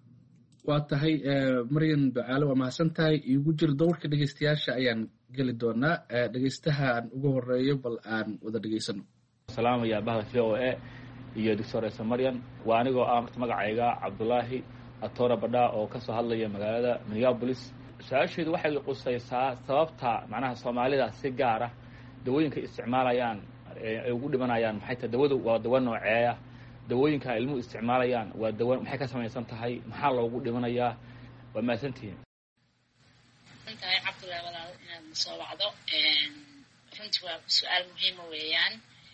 waa tahay maryan ducaale, waa mahadsan tahay. iigu jir dowrka dhegeystayaasha ayaan geli doonaa. dhegeystaha aan ugu horeeyo bal aan wada dhegeysano. salaamaya bahda v o a iyo doctoresa maryan. waa anigoo ah magacayga cabdulaahi atoora badha oo kasoo hadlaya magaalada minneapolis. su-aasheedu waxay qusaysaa sababta macnaha soomaalida si gaar ah dawooyinka isticmaalayaan ay ugu dhimanayaan. maxay tahay dawadu waa dawo nooceeya? dawooyinka ilmuhu isticmaalayaan waa dawo maxay ka samaysan tahay? maxaa loogu dhimanayaa? waa mahadsantihiin. runtahay cabdullahi walaal inaad soo wacdo. runtii waa su-aal muhiima weeyaan.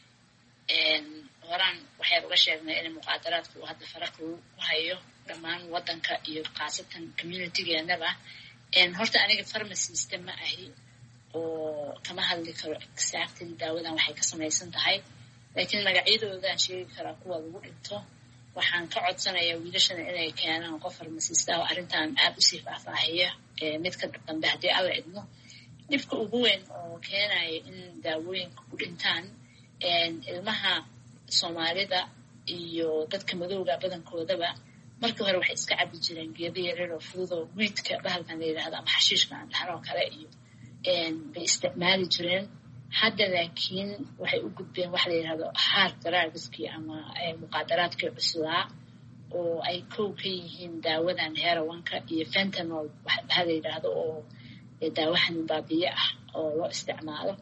horaan waxaynu uga sheegnay in muqaadaraadka uu hadda faraq ku hayo dhammaan wadanka iyo khaasatan communitygeenaba. horta aniga pharmacista ma ahi oo kama hadli karo exactly daawadan waxay ka samaysan tahay, laakiin magacyadoodaan sheegi karaa kuwa lagu dhinto. waxaan ka codsanayaa wiilashana inay keenaan qof pharmacista oo arrintan aad usii faahfaahiya midka dambe haddii alla idmo. dhibka ugu weyn oo keenaya in daawooyinka ku dhintaan ilmaha soomaalida iyo dadka madowga badankoodaba markii hore waxay iska cabi jireen geedo yaryar oo fudud oo wiidka bahalkan la yidhahdo ama xashiishka aan dhahan oo kale iyo bay isticmaali jireen. hadda laakiin waxay u gudbeen waxa la yidhahdo hard drugskii ama muqaadaraadkii cuslaa oo ay kow ka yihiin daawadan herowanka iyo fentanyl waxa la yidhaahdo oo daawo xanuun baabiye ah oo loo isticmaalo.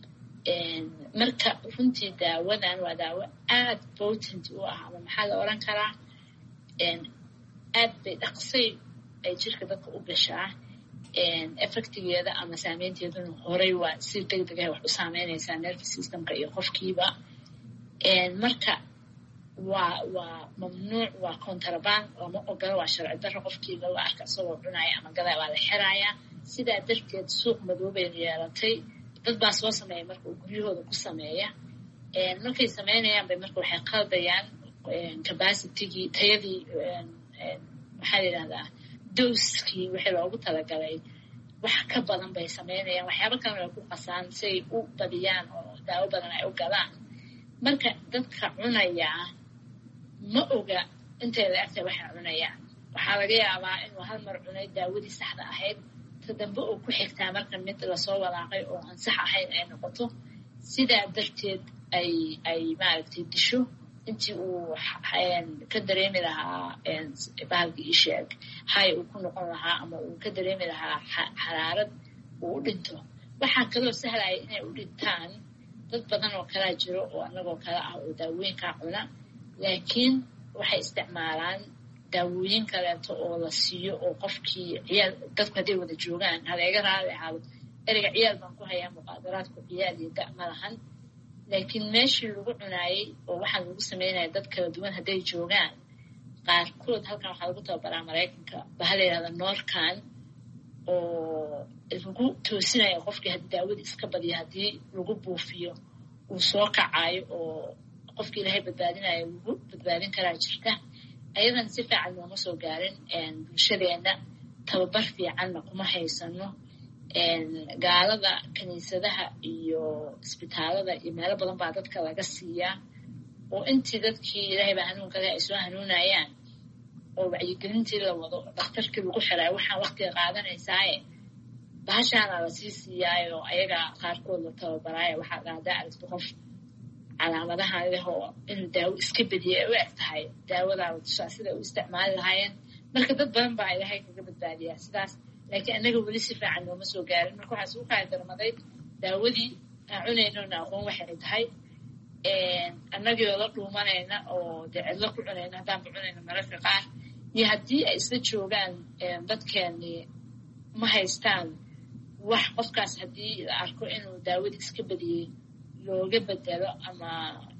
marka runtii daawadan waa daawo aad potent u ah, ama maxaa la oran karaa aad bay dhaqsay ay jirka dadka u gashaa. effectigeeda ama saameynteeduna horey waa si deg deg ah wax u saameynaysaa nerve systemka iyo qofkiiba. marka waa waa mamnuuc, waa contraband, lama ogola, waa sharci darro. qofkiiba la arka isagoo cunaya ama gadaa waa la xirayaa. sidaa darteed suuq madoobay yeelatay. dad baa soo sameeya marka uu guryahooda ku sameeya. markay sameynayaan bay marka waxay qaldayaan capacitygii, tayadii maxaa la yidhahdaa dowskii wixii loogu talagalay wax ka badan bay sameynayaan. waxyaaba kalena ay ku qasaan si ay u badiyaan oo daawo badan ay u gadaan. marka dadka cunayaa ma oga intay la egtay waxay cunayaan. waxaa laga yaabaa inuu hal mar cunay daawadii saxda ahayd, ta dambe oo ku xigtaa marka mid lasoo walaaqay oo aan sax ahayn ay noqoto. sidaa darteed ay ay maaragtay disho intii uu ka dareemi lahaa bahalkii isheeg hay uu ku noqon lahaa ama uu ka dareemi lahaa xaraarad uu u dhinto. waxaa kaloo sahlaya inay u dhintaan dad badan oo kalaa jiro oo anagoo kale ah oo daawooyinkaa cuna, laakiin waxay isticmaalaan daawooyin kaleeto oo la siiyo oo qofkii ciyaal dadku hadday wada joogaan haleega raali ahaado. ereyga ciyaal baan ku hayaa muqaadaraadku ciyaal iyo da ma lahan, laakiin meeshii lagu cunaayey oo waxaa lagu sameynaya dad kala duwan hadday joogaan. qaarkood halkan waxaa lagu tababaraa maraykanka baha la yidhahda norcan oo lagu toosinayo qofkii haddii daawada iska badiyo haddii lagu buufiyo uu soo kacayo oo qofkii ilaahay badbaadinayo lagu badbaadin karaa jirta. ayadan si fiican looma soo gaarin bulshadeena, tababar fiicanna kuma haysano. gaalada kiniisadaha iyo isbitaalada iyo meelo badan baa dadka laga siiyaa, oo intii dadkii ilaahay baa hanuunka leh ay soo hanuunayaan oo wacyigelintii la wado dhakhtarkii lagu xiray waxaan waqtiga qaadanaysaaye bahashaana la sii siiyaayo ayaga qaarkood la tababaraayo. waxaa dhahdaa aragti qof calaamadaha leh oo in daawo iska badiya ay u eg tahay daawadaa tusaa sida u isticmaali lahaayeen. marka dad badan baa ilaahay kaga badbaadiyaa sidaas, laakiin annaga weli si fiican nooma soo gaarin. marka waxaa isugu kala darmaday daawadii aan cunaynona aqoon waxay tahay, annagii la dhuumanayna oo dee cidlo ku cunayna haddaanba cunayna mararka qaar, iyo haddii ay isla joogaan dadkeeni ma haystaan wax qofkaas haddii la arko inuu daawadii iska badiyey looga bedelo ama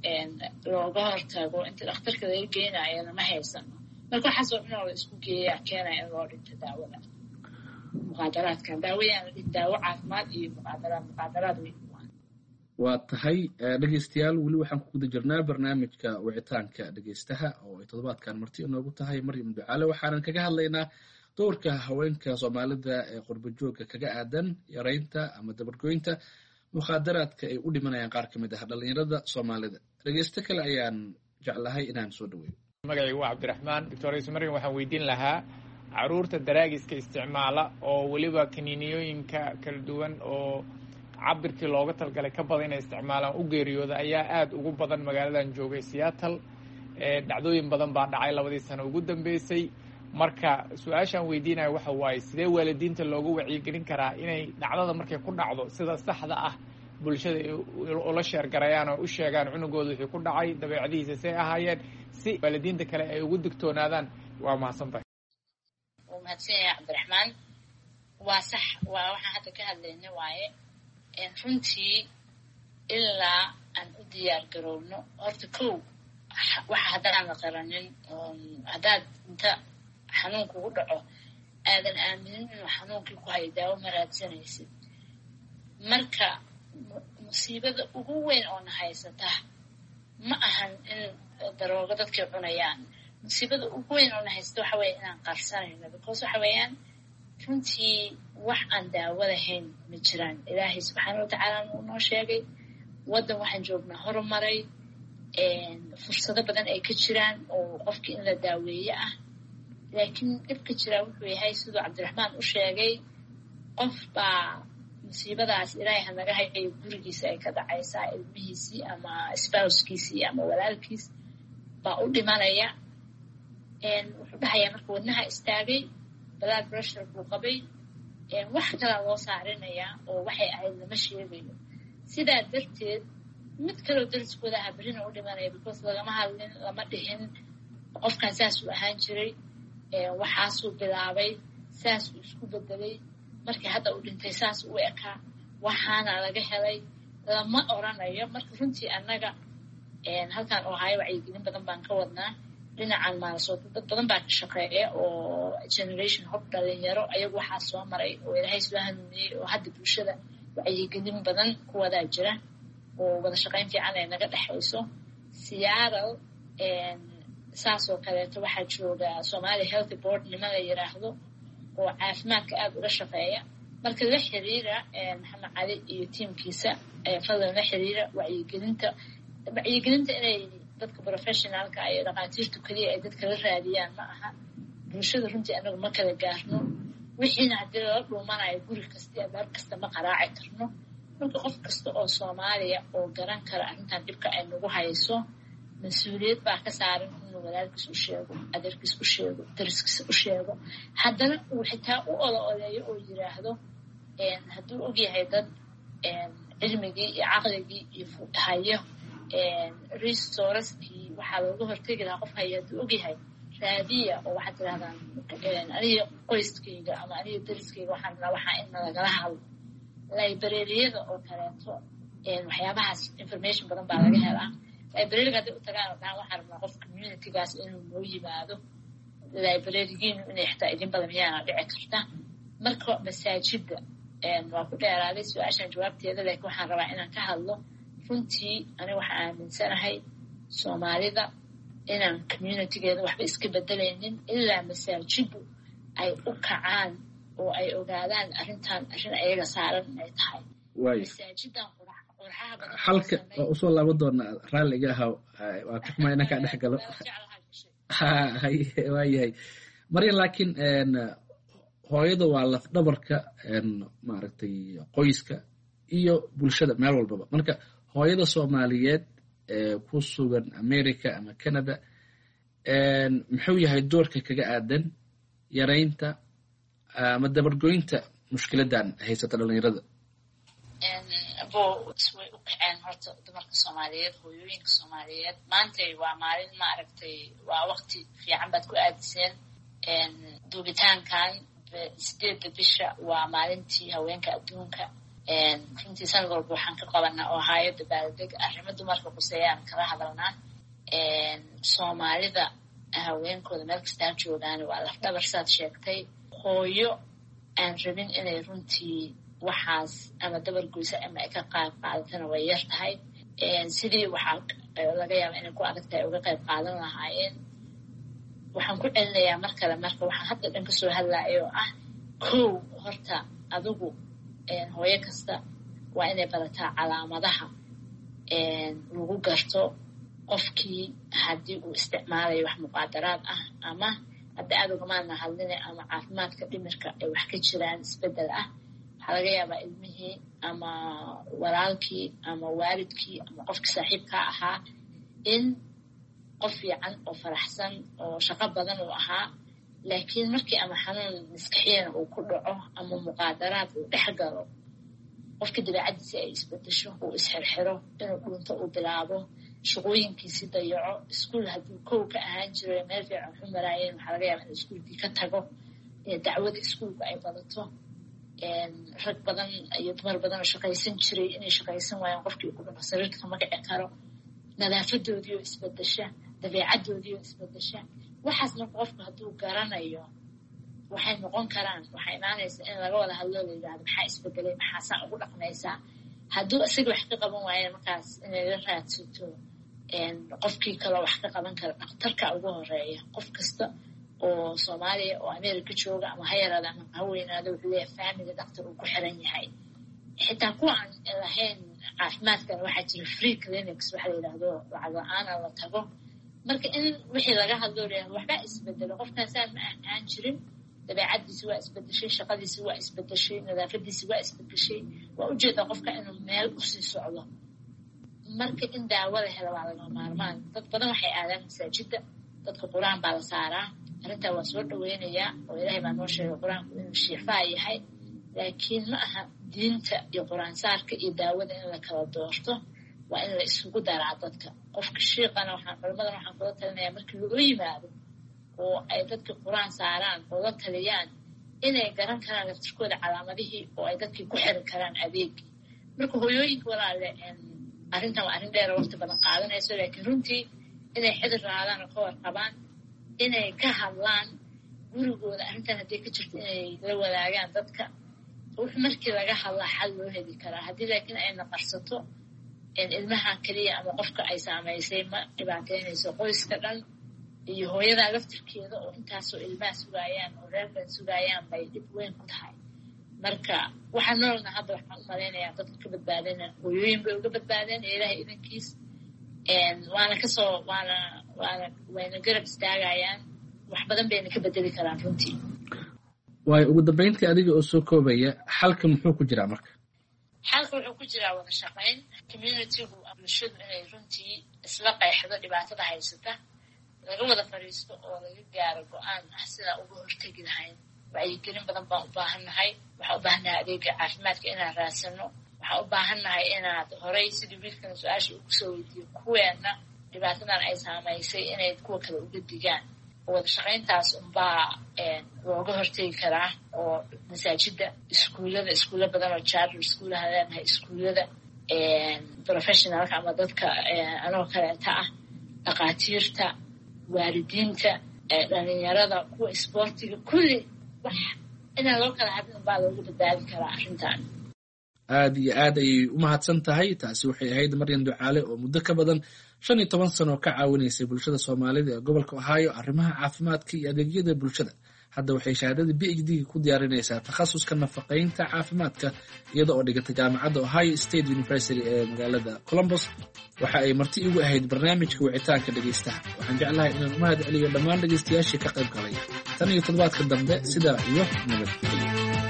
looga hortago inta dhakhtarka laga geenayana ma haysano. marka waxaasoo dhan oo la isku geeya keenaya in loo dhinto daawada muqaadaraadkan. daawayaan la dhihin daawo caafimaad iyo muqaadaraad muqaadaraad wey. waa tahay dhegeystayaal, weli waxaan ku guda jirnaa barnaamijka wicitaanka dhegeystaha oo ay toddobaadkan marti inoogu tahay Maryam Ducaale. waxaanan kaga hadlaynaa doorka haweenka Soomaalida ee qurbo joogga kaga aadan yaraynta ama dabargoynta muqaadaraadka ay u dhimanayaan qaar ka mid ah dhalinyarada Soomaalida. dhegeysto kale ayaan jeclahay inaan soo dhaweeyo. magacaygu waa Cabdiraxmaan. Doctor Maryam, waxaan weydiin lahaa caruurta daraagiska isticmaala oo weliba kaniiniyooyinka kala duwan oo cabirkii looga talgalay ka badan inay isticmaalaan u geeriyooda ayaa aad ugu badan magaaladan joogay Seattle. dhacdooyin badan baa dhacay labadii sano ugu dambeysay. marka su-aashaan weydiinayo waxa waaye sidee waalidiinta loogu wacyigelin karaa inay dhacdada markay ku dhacdo sida saxda ah bulshada ula sheergarayaan oo u sheegaan cunugooda wixii ku dhacay, dabeecadihiisa say ahaayeen, si waalidiinta kale ay ugu digtoonaadaan. waa mahadsantahay. waa mahadsan yahay Cabdiraxmaan. waa sax, waa waxaan hadda ka hadlayna waaye. runtii ilaa aan u diyaar garowno horta kow waxa haddaan la qaranin, haddaad inta xanuun kugu dhaco aadan aaminin inuu xanuunkii ku hayo daawo ma raadsanaysid. marka musiibada ugu weyn oo na haysata ma ahan in daroogo dadkay cunayaan. musiibada ugu weyn oo na haysata waxa weeye inaan qarsanayno, because waxa weeyaan runtii wax aan daawo lahayn ma jiraan. ilaahay subxaana watacaala uu noo sheegay waddan waxaan joognaa horumaray, fursado badan ay ka jiraan oo qofkii in la daaweeye ah. laakiin dhibka jiraa wuxuu yahay siduu Cabdiraxmaan u sheegay, qof baa musiibadaas ilaahay hanaga hayayo gurigiisa ay ka dhacaysaa, ilmihiisii ama spouskiisii ama walaalkiis baa u dhimanaya. wuxuu dhahayaa marka wadnaha istaagay, blood pressure buu qabay, wax kalaa loo saarinayaa oo waxay ahayd lama sheegayo. sidaa darteed mid kaloo dariskooda aha berina u dhimanaya, because lagama hadlin, lama dhihin qofkan saasuu ahaan jiray, waxaasuu bilaabay, saasuu isku bedelay, markii hadda uu dhintay saas u ekaa, waxaana laga helay, lama oranayo. marka runtii annaga halkan oo hayo wacyigelin badan baan ka wadnaa. dhinacan maalasooda dad badan baa ka shaqeeya oo generation hob dhalinyaro ayagu waxaa soo maray oo ilaahay soo hanuuniyey oo hadda bulshada wacyigelin badan ku wadaa jira oo wada shaqayn fiican ay naga dhexayso. Seattle saasoo kaleeto waxaa jooga Somali Health Board nima la yiraahdo oo caafimaadka aad uga shaqeeya. marka la xiriira Maxamed Cali iyo tiimkiisa fadlan la xiriira wacyigelinta wacyigelinta inay dadka professionalka ay dhaqaatiirtu kaliya ay dadka la raadiyaan ma aha. bulshada runtii anagu ma kala gaarno, wixiina haddii lala dhuumanayo guri kasta iyo meel kasta ma qaraaci karno. marka qof kasta oo Soomaaliya oo garan kara arrintan dhibka ay nagu hayso, mas-uuliyad baa ka saaran inuu walaalkiis u sheego, adeerkiis u sheego, dariskiisa u sheego, haddana uu xitaa u olo-oleeyo oo yiraahdo hadduu ogyahay dad cilmigii iyo caqligii iyo hayo resourcekii waxaa looga hortegi lahaa qof haya hadduu ogyahay raadiya oo waxaad tirahdaan aniga qoyskayga ama aniga dariskayga waxaan rabaa waxaa in lagala hadlo. librariyada oo kaleeto waxyaabahaas information badan baa laga helaa. librariga hadday u tagaan oo dhahaan waxaan rabnaa qof communitygaas inuu noo yimaado, librarigiinu inay xitaa idin badan miyaana dhici karta. marka masaajida waa ku dheeraaday su-aashan jawaabteeda laakiin waxaan rabaa inaan ka hadlo runtii aniga waxaan aaminsanahay soomaalida inaan communitygeeda waxba iska bedelaynin ilaa masaajidu ay u kacaan oo ay ogaadaan arrintan arrin ayaga saaran inay tahay masaajidan qurxaha badan halka waa usoo laaban doonaa raalliga ahaw waa ka xumaa inaan kaa dhex galo waayahay maryan laakiin hooyada waa laf dhabarka maaragtay qoyska iyo bulshada meel walbaba marka hooyada soomaaliyeed ee ku sugan america ama canada muxuu yahay doorka kaga aadan yaraynta ama dabargoynta mushkiladan haysata dhalinyarada bo way u kaceen horta dumarka soomaaliyeed hooyooyinka soomaaliyeed maantay waa maalin maaragtay waa waqti fiican baad ku aadiseen duubitaankan sideedda bisha waa maalintii haweenka adduunka runtii sanad walba waxaan ka qabanaa oo hayada baaldeg arrimo dumarka quseeyaan kala hadalnaa soomaalida haweenkooda meel kastaa joogaan waa laf dhabar saad sheegtay hooyo aan rabin inay runtii waxaas ama dabar goysa ama ay ka qayb qaadatana way yar tahay sidii waxaa laga yaaba inay ku adag tahay uga qayb qaadan lahaayeen waxaan ku celinayaa mar kale marka waxaan hadda dhan ka soo hadlaya oo ah kow horta adigu hooyo kasta waa inay barataa calaamadaha lagu garto qofkii haddii uu isticmaalayo wax muqaadaraad ah ama hadda aad ugamaana hadline ama caafimaadka dhimirka ay wax ka jiraan isbeddel ah waxaa laga yaabaa ilmihii ama walaalkii ama waalidkii ama qofkii saaxiibkaa ahaa in qof fiican oo faraxsan oo shaqo badan uu ahaa laakiin markii ama xanuun maskaxiyana uu ku dhaco ama muqaadaraad uu dhex galo qofkii dabeecaddiisi ay isbedesho uu isxirxiro inuu dhunto uu bilaabo shaqooyinkiisii dayaco iskuol hadduu kow ka ahaan jiro meel fiican waxu maraayeen waxaa laga yaaba in iskuolkii ka tago dacwada iskuolka ay badato rag badan iyo dumar badan oo shaqaysan jiray inay shaqaysan waayaan qofkii ugu dhaqo sariirka ma kici karo nadaafadoodii oo isbedesha dabeecaddoodii oo isbedesha waxaas marka qofku hadduu garanayo waxay noqon karaan waxaa imaanaysa in laga wada hadloo la yidhahdo maxaa isbedelay maxaasaa ugu dhaqmaysaa hadduu isaga wax ka qaban waayeen markaas inay la raadsato qofkii kaloo wax ka qaban kara dhakhtarka ugu horeeya qof kasta oo soomaaliya oo america jooga ama ha yaraada ama ha weynaado wuxuu leeyahay family doctor uu ku xiran yahay xitaa kuwa aan lahayn caafimaadkana waxaa jira free clinics waxa la yidhaahdo lacag la-aana la tago marka in wixii laga hadloo leeyahay waxbaa isbedelo qofkan saan ma ahaan jirin dabeecaddiisi waa isbedeshay shaqadiisi waa isbedeshay nadaafadiisi waa isbedeshay waa ujeedaa qofka inuu meel usii socdo marka in daawo la helo waa laga maarmaan dad badan waxay aadaan masaajida dadka qur-aan baa la saaraa arrintaa waa soo dhaweynayaa oo ilaahay baa noo sheegay qur-aanku inuu shiifaa yahay laakiin ma aha diinta iyo qur-aan saarka iyo daawada in la kala doorto waa in la isugu daraa dadka qofka shiiqana waxaan culimmadan waxaan kula talinayaa markii loo yimaado oo ay dadka qur-aan saaraan oo la taliyaan inay garan karaan laftirkooda calaamadihii oo ay dadkii ku xiran karaan adeegii marka hooyooyinka walaale arrintan waa arrin dheera waqti badan qaadanayso laakiin runtii inay xidir raadaan oo ka warqabaan inay ka hadlaan gurigooda arrintan hadday ka jirto inay la wadaagaan dadka wux markii laga hadlaa xal loo heli karaa haddii laakiin ay naqarsato ilmaha keliya ama qofka ay saamaysay ma dhibaateynayso qoyska dhan iyo hooyadaa laftirkeeda oo intaasoo ilmaha sugaayaan oo reerkan sugaayaan bay dhib weyn ku tahay marka waxaa noolna hadda waxaan u malaynayaa dadka ka badbaadana hooyooyin bay uga badbaadeen ee ilaahay idankiis waana kasoo waana waana wayna garab istaagayaan wax badan bayna ka bedeli karaan runtii waayo ugu dambeyntii adiga oo soo koobaya xalka muxuu ku jiraa marka xalka wuxuu ku jiraa wada shaqayn communitygu bulshadu inay runtii isla qeexdo dhibaatada haysata laga wada fadhiisto oo laga gaaro go-aan ah sidaa uga hortegi lahayn wacyigelin badan baan u baahannahay waxaa u baahannahay adeega caafimaadka inaan raadsano waxaa u baahannahay inaad horay sidii wiilkan su-aasha ugu soo weydiiyo kuweenna dhibaatadan ay saamaysay inay kuwa kale uga digaan wada shaqayntaas unbaa looga hortegi karaa oo masaajida iskuullada iskuulla badan oo charter iskuulaha leenahay iskuullada professionalka ama dadka anoo kaleeta ah dhakhaatiirta waalidiinta dhalinyarada kuwa isboortiga kulli wax inaan loo kala hadin baa loogu badbaadi karaa arrintan. aad iyo aad ayay u mahadsan tahay. taasi waxay ahayd Maryan Ducaale oo muddo ka badan shan iyo toban sano ka caawinaysay bulshada Soomaalida ee gobolka Ohio arrimaha caafimaadka iyo adeegyada bulshada. hadda waxay shahaadada B H D ku diyaarinaysaa takhasuska nafaqeynta caafimaadka iyada oo dhigatay jaamacadda Ohio State University ee magaalada Columbus. waxa ay marti igu ahayd barnaamijka wicitaanka dhageystaha. waxaan jeclahay inaan u mahad celiyo dhammaan dhageystayaashii ka qayb galay. tan iyo toddobaadka dambe sidaa iyo nabadgelyo.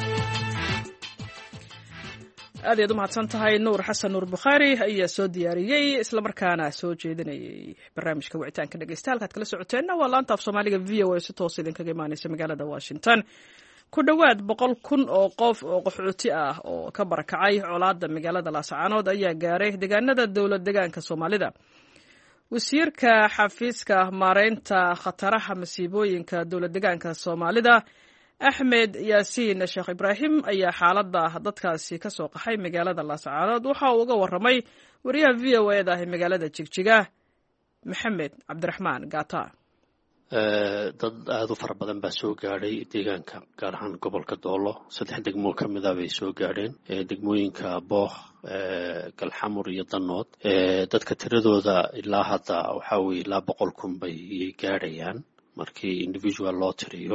aad ayaad u mahadsan tahay nuur xasan nuur bukhaari ayaa soo diyaariyey islamarkaana soo jeedinayay barnaamijka wicitaanka dhegeysta. halkaad kala socoteenna waa laanta af soomaaliga v o a si toos idinkaga imaanaysa magaalada washington. ku dhowaad boqol kun oo qof oo qaxooti ah oo ka barakacay colaadda magaalada laascaanood ayaa gaaray deegaanada dowlad deegaanka soomaalida. wasiirka xafiiska maareynta khataraha masiibooyinka dowlad deegaanka soomaalida axmed yaasiin sheekh ibraahim ayaa xaaladda dadkaasi ka soo qaxay magaalada laascaanood waxa uu uga warramay wariyaha v o e da ee magaalada jigjiga maxamed cabdiraxmaan gaata. dad aada u fara badan baa soo gaadhay deegaanka gaar ahaan gobolka doolo. saddex degmo ka mid ah bay soo gaadheen degmooyinka bookh galxamur iyo danood. dadka tiradooda ilaa hadda waxaa weye ilaa boqol kun bay gaadhayaan markii individual loo tiriyo.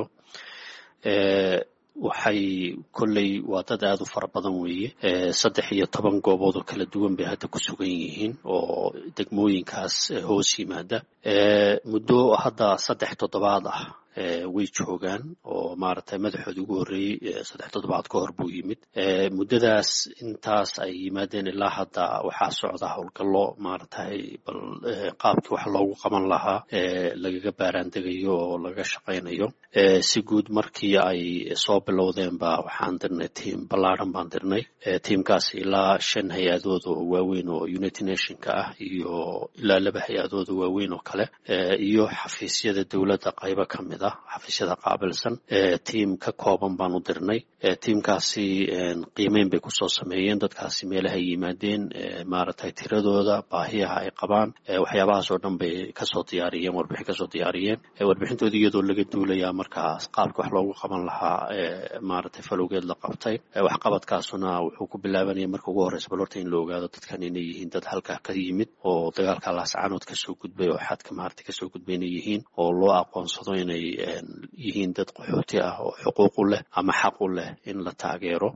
waxay kolley waa dad aada u fara badan weeye. saddex iyo toban goobood oo kala duwan bay hadda ku sugan yihiin oo degmooyinkaas hoos yimaada. muddo hadda saddex toddobaad ah way joogaan oo maaragtay madaxooda ugu horreeyey saddex toddobaad ka hor buu yimid. muddadaas intaas ay yimaadeen ilaa hadda waxaa socda howlgallo maaragtay bal qaabkii wax loogu qaban lahaa lagaga baaraandegayo oo laga shaqaynayo. si guud markii ay soo bilowdeen ba waxaan dirnay tiim ballaadhan baan dirnay. tiimkaas ilaa shan hay-adood oo waaweyn oo United Nationka ah iyo ilaa laba hay-adood oo waaweyn oo kale iyo xafiisyada dowladda qaybo ka mid ah xafiisyada qaabilsan. tiim ka kooban baan u dirnay. tiimkaasi qiimeyn bay kusoo sameeyeen dadkaasi meelaha yimaadeen maaragtay tiradooda baahiyaha ay qabaan waxyaabahaas oo dhan bay kasoo diyaariyeen warbixin kasoo diyaariyeen. warbixintooda iyadoo laga duulayaa markaas qaabka wax loogu qaban lahaa maaragtay falowgeed la qabtay. waxqabadkaasuna wuxuu ku bilaabanaya marka ugu horreysa bal horta in la ogaado dadkan inay yihiin dad halkaa ka yimid oo dagaalka laascaanood kasoo gudbay oo xadka maaragtay kasoo gudbay inay yihiin oo loo aqoonsado inay yihiin dad qaxooti ah oo xuquuq u leh ama xaq u leh in la taageero.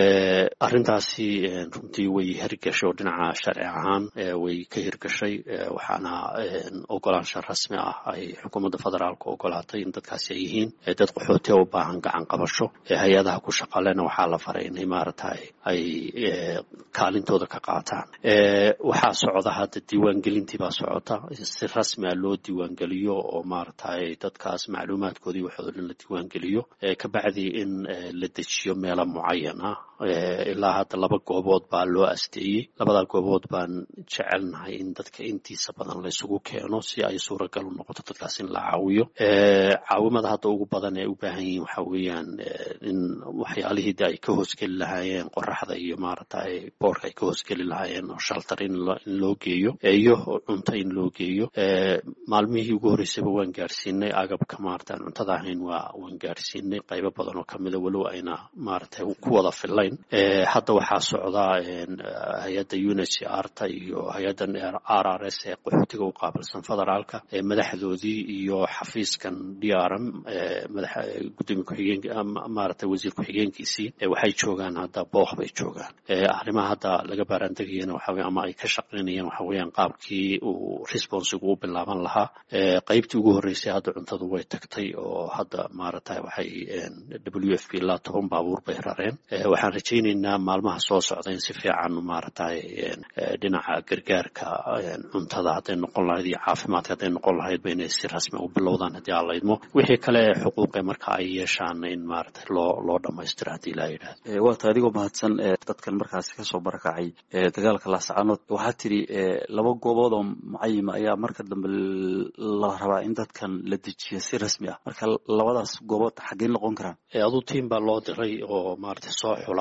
arrintaasi runtii way hirgashay oo dhinaca sharci ahaan way ka hirgashay. waxaana ogolaansho rasmi ah ay xukuumadda federaalka ogolaatay in dadkaasi ay yihiin dad qaxooti u baahan gacan qabasho. hay-adaha ku shaqalena waxaa la faray inay maaragtay ay kaalintooda ka qaataan. waxaa socda hadda diiwaangelintii baa socota si rasmi ah loo diiwaangeliyo oo maaragtay dadkaas macluumaadkoodii waxooda dhan la diiwaangeliyo. kabacdi in la dejiyo meelo mucayan ah. ilaa hadda laba goobood baa loo asteeyey. labada goobood baan jecelnahay in dadka intiisa badan la isugu keeno si ay suuragal u noqoto dadkaas in la caawiyo. caawimada hadda ugu badan ee u baahan yihiin waxa weeyaan in waxyaalihii de ay ka hoosgeli lahaayeen qoraxda iyo maaragtay boorka ay ka hoosgeli lahaayeen oo shaltar in loo geeyo iyo cunto in loo geeyo. maalmihii ugu horreysayba waan gaarsiinay agabka maaragtay cuntada ahayn waa waan gaarsiinay qaybo badan oo kamida walow ayna maaragtay ku wada fillayn. hadda waxaa socda hay-adda U N H C R ta iyo hay-addan R R S ee qaxootiga u qaabilsan federaalka madaxdoodii iyo xafiiskan D R M madaxa gudoomiye ku-xigeenka maaragtay wasiir ku-xigeenkiisii waxay joogaan hadda bookh bay joogaan. arrimaha hadda laga baaraandegayana waxa weye ama ay ka shaqaynayaan waxa weeyaan qaabkii uu responsigu u bilaaban lahaa. qaybtii ugu horreysay hadda cuntadu way tagtay oo hadda maaragtay waxay W F P ilaa toban baabuur bay rareen. waxaan rajaynaynaa maalmaha soo socda in si fiican maaragtay dhinaca gargaarka cuntada hadday noqon lahayd iyo caafimaadka hadday noqon lahayd ba inay si rasmi u bilowdaan haddii aan la idmo. wixii kale xuquuqe marka ay yeeshaan in maaragtay loo loo dhammaystiro haddii la yidhaahdo. waata adigoo mahadsan dadkan markaasi kasoo barakacay dagaalka laascaanood waxaa tiri laba goobood oo mucayima ayaa marka dambe la rabaa in dadkan la dejiyo si rasmi ah. marka labadaas goobood xaggee noqon karaan? aduu tiim baa loo diray oo maaragtay soo xula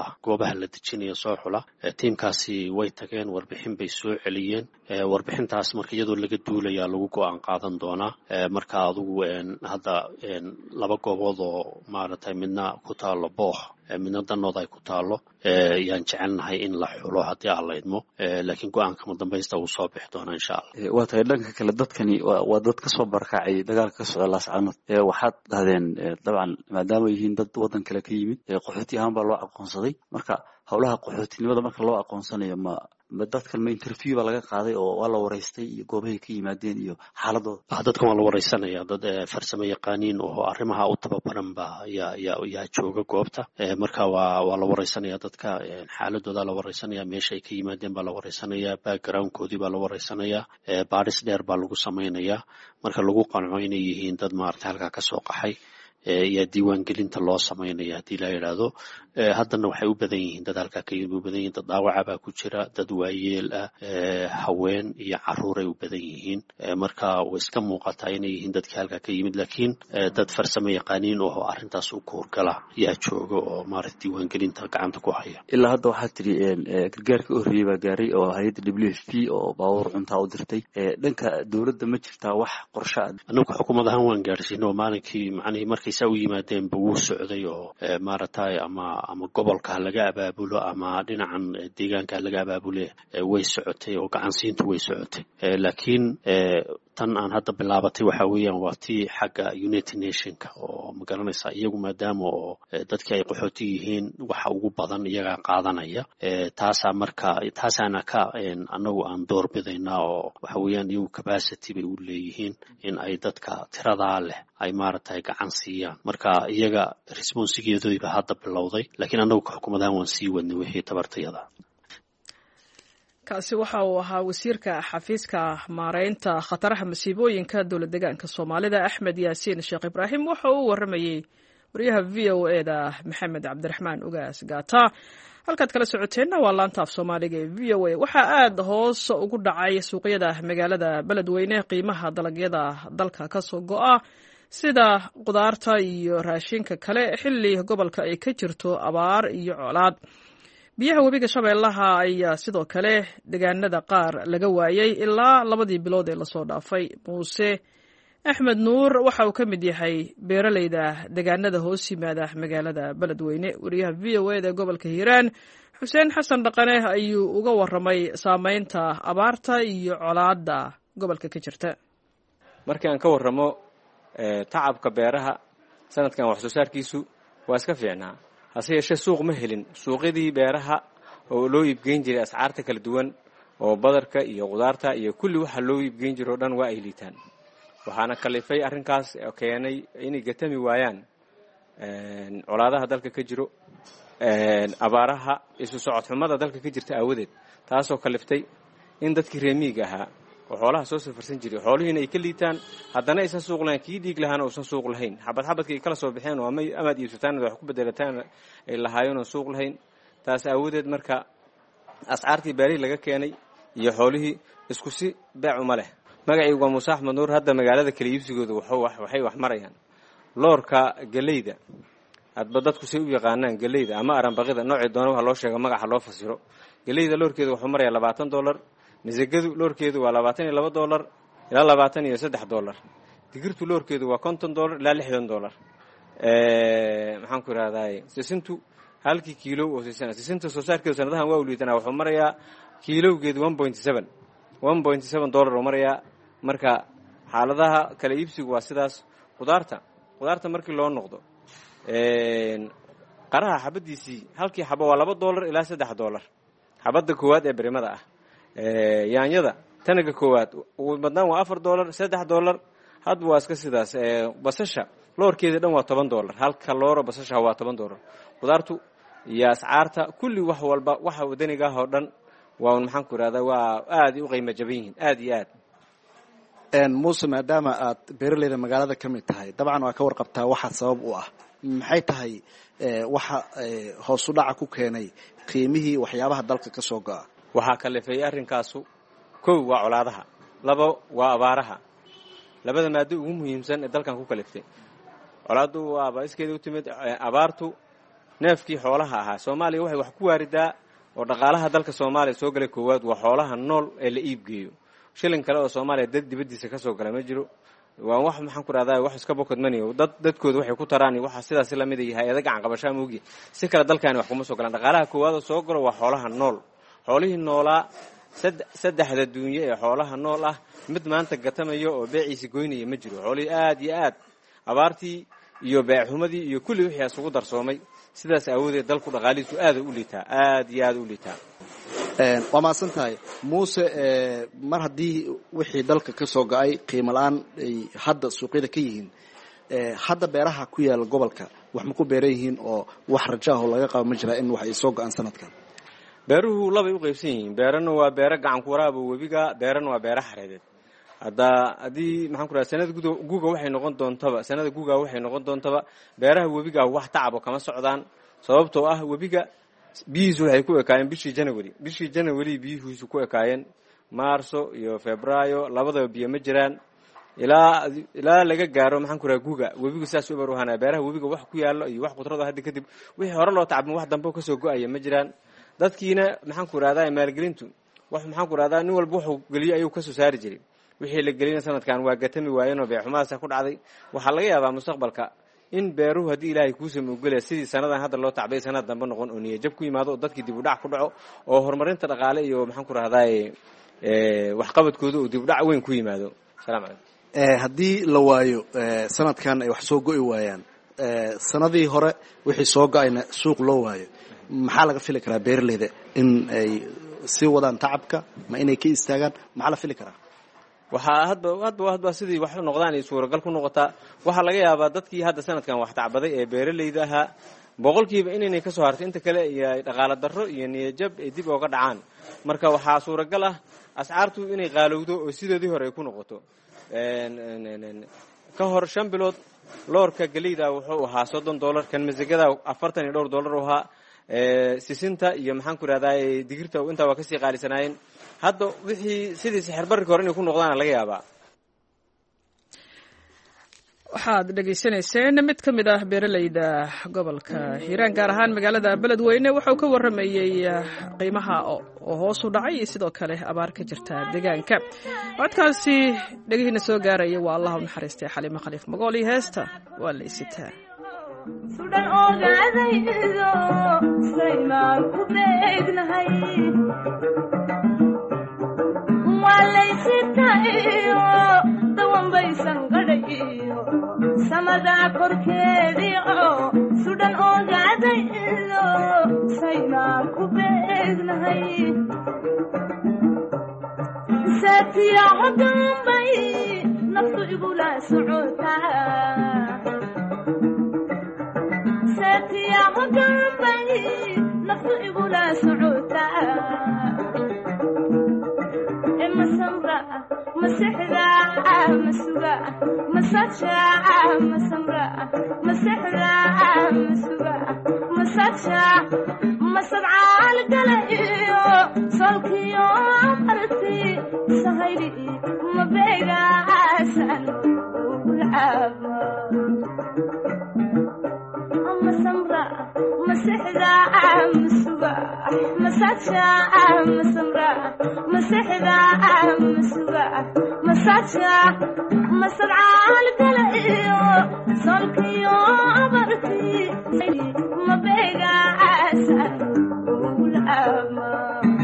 xula goobaha la dejinayo soo xula tiimkaasi way tageen warbixin bay soo celiyeen warbixintaas marka iyadoo laga duulayaa lagu go-aan qaadan doonaa marka adugu hadda laba goobood oo maaragtay midna ku taalo boox midna danood ay ku taalo yaan jecelnahay in la xulo haddii aan la idmo laakiin go-aanka madambaysta uu soo bixi doonaa insha allah waa tahay dhanka kale dadkani waa dad ka soo barakacay dagaalka ka socda laascaanood waxaad dhahdeen dabcan maadaama yihiin dad waddan kale ka yimid qaxooti ahaan baa loo aqoonsaday marka howlaha qaxootinimada marka loo aqoonsanayo ma ma dadkan ma interview baa laga qaaday oo waa la waraystay iyo goobahay ka yimaadeen iyo xaaladooda dadkan waa la waraysanaya dad farsamo yaqaaniin oo arrimaha u tababaran baa yaa yaa yaa jooga goobta marka waa waa la waraysanaya dadka xaaladooda la waraysanaya meesha ay ka yimaadeen baa la waraysanaya backgroundkoodii baa la waraysanaya baadhis dheer baa lagu samaynayaa marka lagu qanco inay yihiin dad maaragtay halkaa ka soo qaxay yaa diiwaangelinta loo samaynaya haddii la yidhaahdo haddana waxay u badan yihiin dad halkaa ka yimid u badan yihiin dad dhaawaca baa ku jira dad waayeel ah haween iyo caruuray u badan yihiin marka way iska muuqataa inay yihiin dadkii halkaa ka yimid laakiin dad farsamo yaqaaniin oo arrintaas u kuurgala yaa jooga oo maaragta diiwaangelinta gacanta ku haya ilaa hadda waxaad tiri gargaarka u horreeyey baa gaaray oo hay-adda w f p oo baabuur cuntaa u dirtay dhanka dowladda ma jirtaa wax qorshe ah anagu xukuumad ahaan waan gaarsiino maalinkii macnihii markay saa u yimaadeenba wuu socday oo maaragtay ama ama gobolka laga abaabulo ama dhinacan deegaanka laga abaabule way socotay oo gacansiintu way socotay laakiin tan aan hadda bilaabatay waxa weeyaan waa tii xagga United Nationka oo magaranaysa iyagu maadaama oo dadkii ay qaxooti yihiin waxa ugu badan iyaga qaadanaya taasa marka taasana ka anagu aan door bidaynaa oo waxa weeyaan iyagu capacity bay u leeyihiin in ay dadka tirada leh ay maaragtay gacan siiyaan marka iyaga responsigeedooda hadda bilowday laakiin anagu xukuumadahan waan sii wadnay wixii tabartayada kaasi waxa uu ahaa wasiirka xafiiska maareynta khataraha masiibooyinka dowlad deegaanka Soomaalida Axmed Yaasiin Sheekh Ibraahim waxa uu waramayay wariyaha V O A da Maxamed Cabdiraxmaan Ugaas Gaata halkaad kala socoteena waa laanta af Soomaaliga ee V O A waxa aad hoos ugu dhacay suuqyada magaalada Beledweyne qiimaha dalagyada dalka ka soo go'a sida qudaarta iyo raashinka kale xilli gobolka ay ka jirto abaar iyo colaad biyaha webiga Shabeellaha ayaa sidoo kale deegaanada qaar laga waayay ilaa labadii bilood ee la soo dhaafay Muuse Axmed Nuur waxa uu ka mid yahay beeralayda deegaanada hoos yimaada magaalada Beledweyne wariyaha V O A da gobolka Hiiraan Xuseen Xasan Dhaqane ayuu uga waramay saameynta abaarta iyo colaadda gobolka ka jirta markii aan ka waramo tacabka beeraha sanadkan wax soo saarkiisu waa iska fiicnaa hase yeeshee suuq ma helin suuqyadii beeraha oo loo iibgeyn jiray ascaarta kala duwan oo badarka iyo qudaarta iyo kulli waxa loo iibgeyn jiray oo dhan waa ay liitaan waxaana kalifay arrinkaas keenay inay gatami waayaan colaadaha dalka ka jiro abaaraha isu socod xumada dalka ka jirta aawadeed taasoo kaliftay in dadkii reemiga ahaa oo xoolaha soo safarsan jiray xoolihiina ay ka liitaan haddana aysan suuq lahayn kii dhiig lahaana uusan suuq lahayn xabad xabadkii ay kala soo baxeen oo ama amaad iibsataan wax ku bedelataan ay lahaayeen oo suuq lahayn taas aawadeed marka ascaartii beerihii laga keenay iyo xoolihii isku si beec uma leh magacaygu waa Muuse Axmed Nuur hadda magaalada kala iibsigooda waxay wax marayaan loorka galeyda hadba dadku say u yaqaanaan galeyda ama aranbaqida noocii doona waxa loo sheego magaca loo fasiro galeyda loorkeedu wuxuu marayaa labaatan dollar misagadu loorkeedu waa labaatan iyo laba dollar ilaa labaatan iyo saddex dollar digirtu loorkeedu waa konton dollar ilaa lixdan dollar maxaan ku ihahdaay sisintu halkii kiilo oo sisana sisinta soo saarkeedu sanadahan waa u liitanaa wuxuu marayaa kiilowgeedu one point seven one point seven dollar oo marayaa marka xaaladaha kala iibsigu waa sidaas qudaarta qudaarta markii loo noqdo qaraha xabadiisii halkii xabo waa laba dollar ilaa saddex dollar xabadda koowaad ee berimada ah yaanyada tanaga koowaad ugu badnaan waa afar dollar saddex dollar hadba waa iska sidaas basasha loorkeeda dhan waa toban dollar halka looro basasha waa toban dollar qudaartu iyo ascaarta kulli wax walba waxa wadaniga ah oo dhan waa un maxaan ku ihahdaa waa aad u qiimo jaban yihiin aad iyo aad muuse maadaama aad beeralayda magaalada ka mid tahay dabcan waa ka warqabtaa waxa sabab u ah maxay tahay waxa hoos u dhaca ku keenay qiimihii waxyaabaha dalka ka soo go'a waxaa kalifay arrinkaasu kow waa colaadaha labo waa abaaraha labada maado ugu muhiimsan ee dalkan ku kaliftay colaadu waaba iskeeda u timid abaartu neefkii xoolaha ahaa soomaaliya waxay wax ku waaridaa oo dhaqaalaha dalka soomaaliya soo galay koowaad waa xoolaha nool ee la iibgeeyo shilin kale oo soomaaliya dad dibaddiisa ka soo gala ma jiro waa wax maxaan ku rahdaa wax iska bokod maniyo dad dadkooda waxay ku taraan waxa sidaas la mid yahay hay-ada gacan qabashaa moogi si kale dalkaani wax kuma soo galaan dhaqaalaha koowaad oo soo galo waa xoolaha nool xoolihii noolaa saddexda duunye ee xoolaha nool ah mid maanta gatamayo oo beeciisa goynaya ma jiro xoolihii aad iyo aad abaartii iyo beecumadii iyo kulli wixii isugu darsoomay sidaas awoodeed dalku dhaqaalihiisu aad u liitaa aad iyo aad u liitaa waa mahadsan tahay muuse mar haddii wixii dalka ka soo go-ay qiimo la-aan ay hadda suuqyada ka yihiin hadda beeraha ku yaala gobolka wax ma ku beeran yihiin oo wax rajaahoo laga qabo ma jiraa in wax ay soo go-aan sanadkan beeruhu labay u qaybsan yihiin beerana waa beero gacan ku waraaba webiga beerana waa beero xareedeed hadda haddii maxaan ku raha sanada guga waxay noqon doontaba sanada guga waxay noqon doontaba beeraha webiga wax tacabo kama socdaan sababtoo ah webiga biyihiisu waxay ku ekaayeen bishii January bishii January biyihiisu ku ekaayeen Maarso iyo Febraayo labadaba biyo ma jiraan ilaa ilaa laga gaaro maxaan ku raha guga webigu saas u baruhana beeraha webiga wax ku yaalo iyo wax qudrado hadda kadib wixii hore loo tacbin wax dambe ka soo go'aya ma jiraan dadkiina maxaan ku raahdaa maalgelintu wax maxaan ku raahdaa nin walba wuxuu galiyo ayuu ka soo saari jiray wixii la gelina sanadkan waa gatami waayeen oo beexumaas ku dhacday waxa laga yaabaa mustaqbalka in beeruhu hadii ilaahay ku sameeyo galay sidii sanadan hadda loo tacbay sanad dambe noqon oo niyad jab ku yimaado oo dadkii dib u dhac ku dhaco oo horumarinta dhaqaale iyo maxaan ku raahdaa ee wax qabadkooda oo dib u dhac weyn ku yimaado salaam alaykum ee hadii la waayo sanadkan ay wax soo go'i waayaan ee sanadii hore wixii soo go'ayna suuq loo waayo maxaa laga fili karaa beeraleyda in ay si wadaan tacabka ma inay ka istaagaan maxaa la fili karaa waxa hadba hadba hadba sidii wax noqdaan ay suuragal ku noqotaa waxa laga yaabaa dadkii hadda sanadkan wax tacbaday ee beeraleyda ahaa boqolkiiba inay ka soo hartay inta kale iyo dhaqaale darro iyo niyad jab ay dib uga dhacaan marka waxa suuragal ah ascaartu inay qaalowdo oo sidoodii hore ay ku noqoto een ka hor shan bilood loorka galeyda wuxuu ahaa soddon dollar kan masagada afartan iyo dhowr dollar oo ahaa ee sisinta iyo maxaan ku raahdaa digirta inta waa ka sii qaalisanaayeen hadda wixii sidii sixir bararka hore inay ku noqdaan laga yaabaa waxaad dhegaysanayseen mid ka mid ah beeraleyda gobolka hiiraan gaar ahaan magaalada beledweyne wuxuu ka warramayey qiimaha oo hoos u dhacay iyo sidoo kale abaar ka jirta deegaanka codkaasi dhegihiina soo gaaraya waa allah u naxariistay xaliimo khaliif magool iyo heesta waa la isitaa sudan ogaadaydo saymaan ku beegnahay waalaysitayo dawan baysan gadhayo samada korkeediyo sudan ogaadaydo saymaan ku beegnahay saatiya hodambay naftu igula socotaa saatiya hodambay naftu igula socotaa مسمرة مسحرة مسوقة مساتشة مسمرة مسحرة مسوقة مساتشة مسبعة القلقيو صلكيو مرتي سهيلي مبيقى أسأل والعابة مسمرة مسحرة مسوقة مساتشة مسمرة مسحرة مسوقة مساتشة مسرعة القلقيو صلكيو مرتي مبيقى أسأل والعابة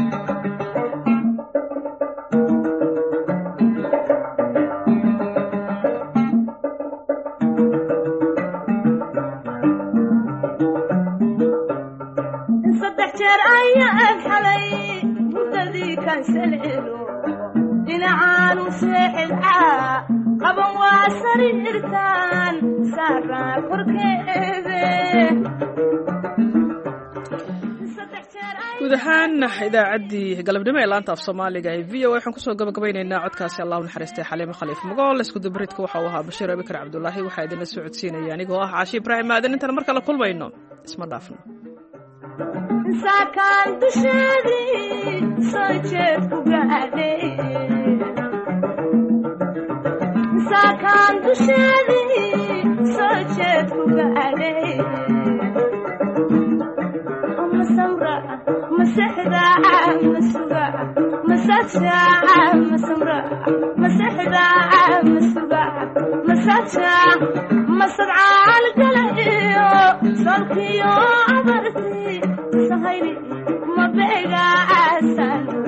dhinacaan u seexilcaa qaban waa sariirtaan saaraa korkeede guud ahaan idaacaddii galabnimo ee laanta af soomaaliga ee v o waxaan kusoo gabagabaynaynaa codkaasi allah u naxariistay xaliimo khaliif magool iskudubaridka waxa uu ahaa bashiir abikar cabdulaahi waxaa idinla soo codsiinaya anigoo ah caashi ibraahim aadan intaan mar kale kulmayno isma dhaafno saakaan dusheedii soo jeed ku gaadhay saakaan dusheedii soo jeed ku gaadhay مسحدا مسوغا مساتشا مسمرا مسحدا مسوغا مساتشا مسرعا القلبيو صالكيو عبرتي سهيلي ما بيغا عسل